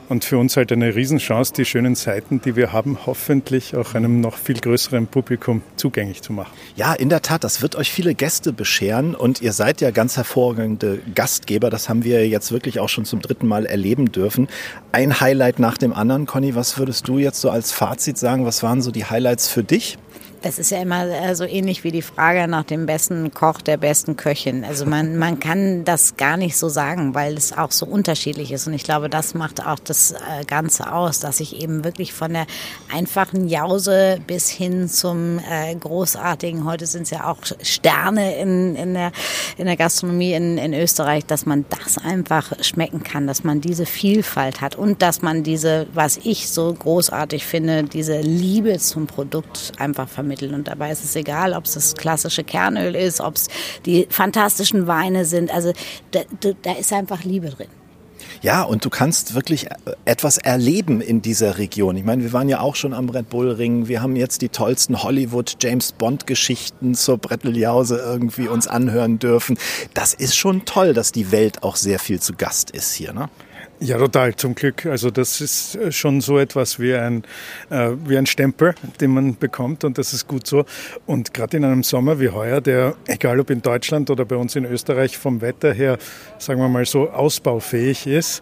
Und für uns halt eine Riesenchance, die schönen Seiten, die wir haben, hoffentlich auch einem noch viel größeren Publikum zugänglich zu machen. Ja, in der Tat, das wird euch viele Gäste bescheren und ihr seid ja ganz hervorragende Gastgeber. Das haben wir jetzt wirklich auch schon zum 3. Mal erleben dürfen. Ein Highlight nach dem anderen. Conny, was würdest du jetzt so als Fazit sagen? Was waren so die Highlights für dich? Das ist ja immer so ähnlich wie die Frage nach dem besten Koch, der besten Köchin. Also man kann das gar nicht so sagen, weil es auch so unterschiedlich ist. Und ich glaube, das macht auch das Ganze aus, dass ich eben wirklich von der einfachen Jause bis hin zum großartigen, heute sind es ja auch Sterne in der Gastronomie in Österreich, dass man das einfach schmecken kann, dass man diese Vielfalt hat und dass man diese, was ich so großartig finde, diese Liebe zum Produkt einfach vermittelt. Und dabei ist es egal, ob es das klassische Kernöl ist, ob es die fantastischen Weine sind. Also da ist einfach Liebe drin. Ja, und du kannst wirklich etwas erleben in dieser Region. Ich meine, wir waren ja auch schon am Red Bull Ring. Wir haben jetzt die tollsten Hollywood-James-Bond-Geschichten zur Bretteljause irgendwie uns anhören dürfen. Das ist schon toll, dass die Welt auch sehr viel zu Gast ist hier, ne? Ja, total, zum Glück. Also das ist schon so etwas wie ein Stempel, den man bekommt und das ist gut so. Und gerade in einem Sommer wie heuer, der, egal ob in Deutschland oder bei uns in Österreich, vom Wetter her, sagen wir mal so, ausbaufähig ist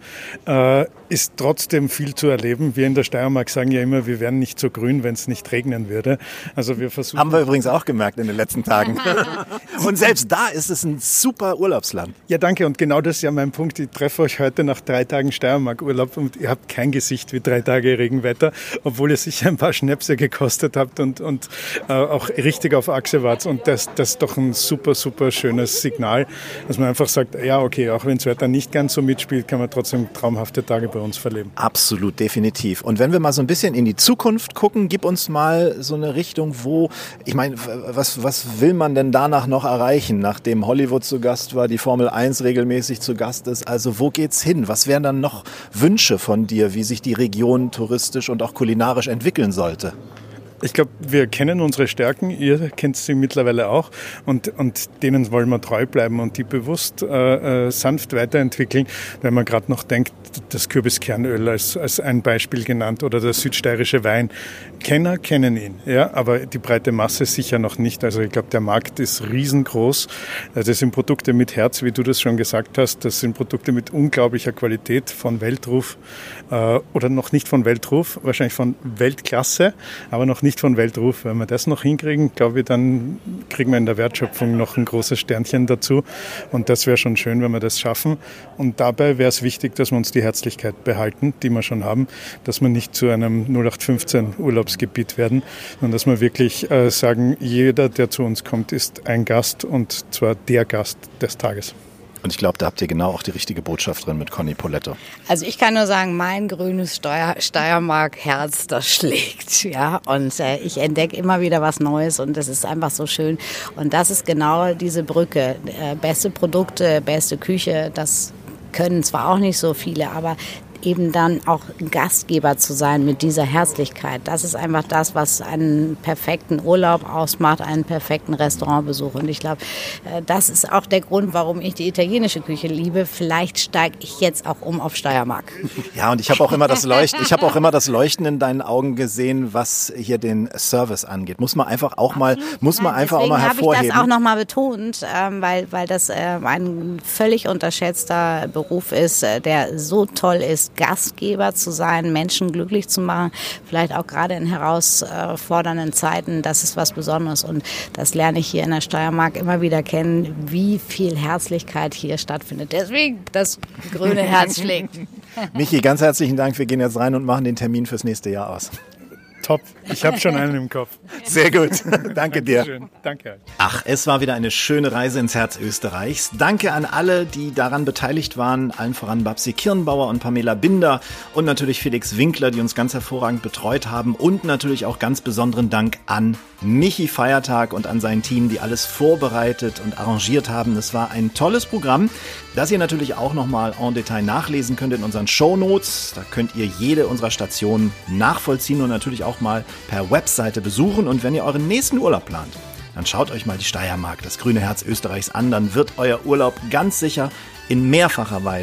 trotzdem viel zu erleben. Wir in der Steiermark sagen ja immer, wir wären nicht so grün, wenn es nicht regnen würde. Also wir versuchen. Haben wir übrigens auch gemerkt in den letzten Tagen. Und selbst da ist es ein super Urlaubsland. Ja, danke. Und genau das ist ja mein Punkt. Ich treffe euch heute nach 3 Tagen Steiermark-Urlaub und ihr habt kein Gesicht wie 3 Tage Regenwetter, obwohl ihr sicher ein paar Schnäpse gekostet habt und auch richtig auf Achse wart. Und das ist doch ein super, super schönes Signal, dass man einfach sagt, ja, okay, auch wenn das Wetter nicht ganz so mitspielt, kann man trotzdem traumhafte Tage bei uns verleben. Absolut, definitiv. Und wenn wir mal so ein bisschen in die Zukunft gucken, gib uns mal so eine Richtung, wo, ich meine, was will man denn danach noch erreichen, nachdem Hollywood zu Gast war, die Formel 1 regelmäßig zu Gast ist? Also wo geht's hin? Was wären dann noch Wünsche von dir, wie sich die Region touristisch und auch kulinarisch entwickeln sollte? Ich glaube, wir kennen unsere Stärken, ihr kennt sie mittlerweile auch und denen wollen wir treu bleiben und die bewusst sanft weiterentwickeln, wenn man gerade noch denkt, das Kürbiskernöl als ein Beispiel genannt oder der südsteirische Wein. Kenner kennen ihn, ja, aber die breite Masse sicher noch nicht. Also ich glaube, der Markt ist riesengroß. Das sind Produkte mit Herz, wie du das schon gesagt hast. Das sind Produkte mit unglaublicher Qualität, von Weltruf oder noch nicht von Weltruf, wahrscheinlich von Weltklasse, aber noch nicht von Weltruf. Wenn wir das noch hinkriegen, glaube ich, dann kriegen wir in der Wertschöpfung noch ein großes Sternchen dazu. Und das wäre schon schön, wenn wir das schaffen. Und dabei wäre es wichtig, dass wir uns die Herzlichkeit behalten, die wir schon haben, dass wir nicht zu einem 0815 Urlaubsgebiet werden, sondern dass wir wirklich sagen, jeder, der zu uns kommt, ist ein Gast und zwar der Gast des Tages. Und ich glaube, da habt ihr genau auch die richtige Botschaft drin mit Conny Poletto. Also ich kann nur sagen, mein grünes Steiermark-Herz, das schlägt, ja. Und ich entdecke immer wieder was Neues und das ist einfach so schön. Und das ist genau diese Brücke. Beste Produkte, beste Küche, das können zwar auch nicht so viele, aber eben dann auch Gastgeber zu sein mit dieser Herzlichkeit. Das ist einfach das, was einen perfekten Urlaub ausmacht, einen perfekten Restaurantbesuch. Und ich glaube, das ist auch der Grund, warum ich die italienische Küche liebe. Vielleicht steige ich jetzt auch auf Steiermark. Ja, und ich habe auch immer das Leuchten in deinen Augen gesehen, was hier den Service angeht. Muss man einfach auch mal hervorheben. Habe ich das auch noch mal betont, weil das ein völlig unterschätzter Beruf ist, der so toll ist, Gastgeber zu sein, Menschen glücklich zu machen, vielleicht auch gerade in herausfordernden Zeiten, das ist was Besonderes und das lerne ich hier in der Steiermark immer wieder kennen, wie viel Herzlichkeit hier stattfindet. Deswegen das grüne Herz schlägt. Michi, ganz herzlichen Dank. Wir gehen jetzt rein und machen den Termin fürs nächste Jahr aus. Top, ich habe schon einen im Kopf. Sehr gut, danke dir. Schön. Danke. Ach, es war wieder eine schöne Reise ins Herz Österreichs. Danke an alle, die daran beteiligt waren, allen voran Babsi Kirnbauer und Pamela Binder und natürlich Felix Winkler, die uns ganz hervorragend betreut haben und natürlich auch ganz besonderen Dank an Michi Feiertag und an sein Team, die alles vorbereitet und arrangiert haben. Es war ein tolles Programm, das ihr natürlich auch nochmal en Detail nachlesen könnt in unseren Shownotes. Da könnt ihr jede unserer Stationen nachvollziehen und natürlich auch mal per Webseite besuchen. Und wenn ihr euren nächsten Urlaub plant, dann schaut euch mal die Steiermark, das grüne Herz Österreichs an. Dann wird euer Urlaub ganz sicher in mehrfacher Weise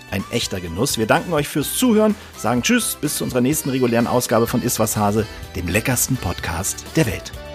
ein echter Genuss. Wir danken euch fürs Zuhören, sagen Tschüss, bis zu unserer nächsten regulären Ausgabe von Iswas Hase, dem leckersten Podcast der Welt.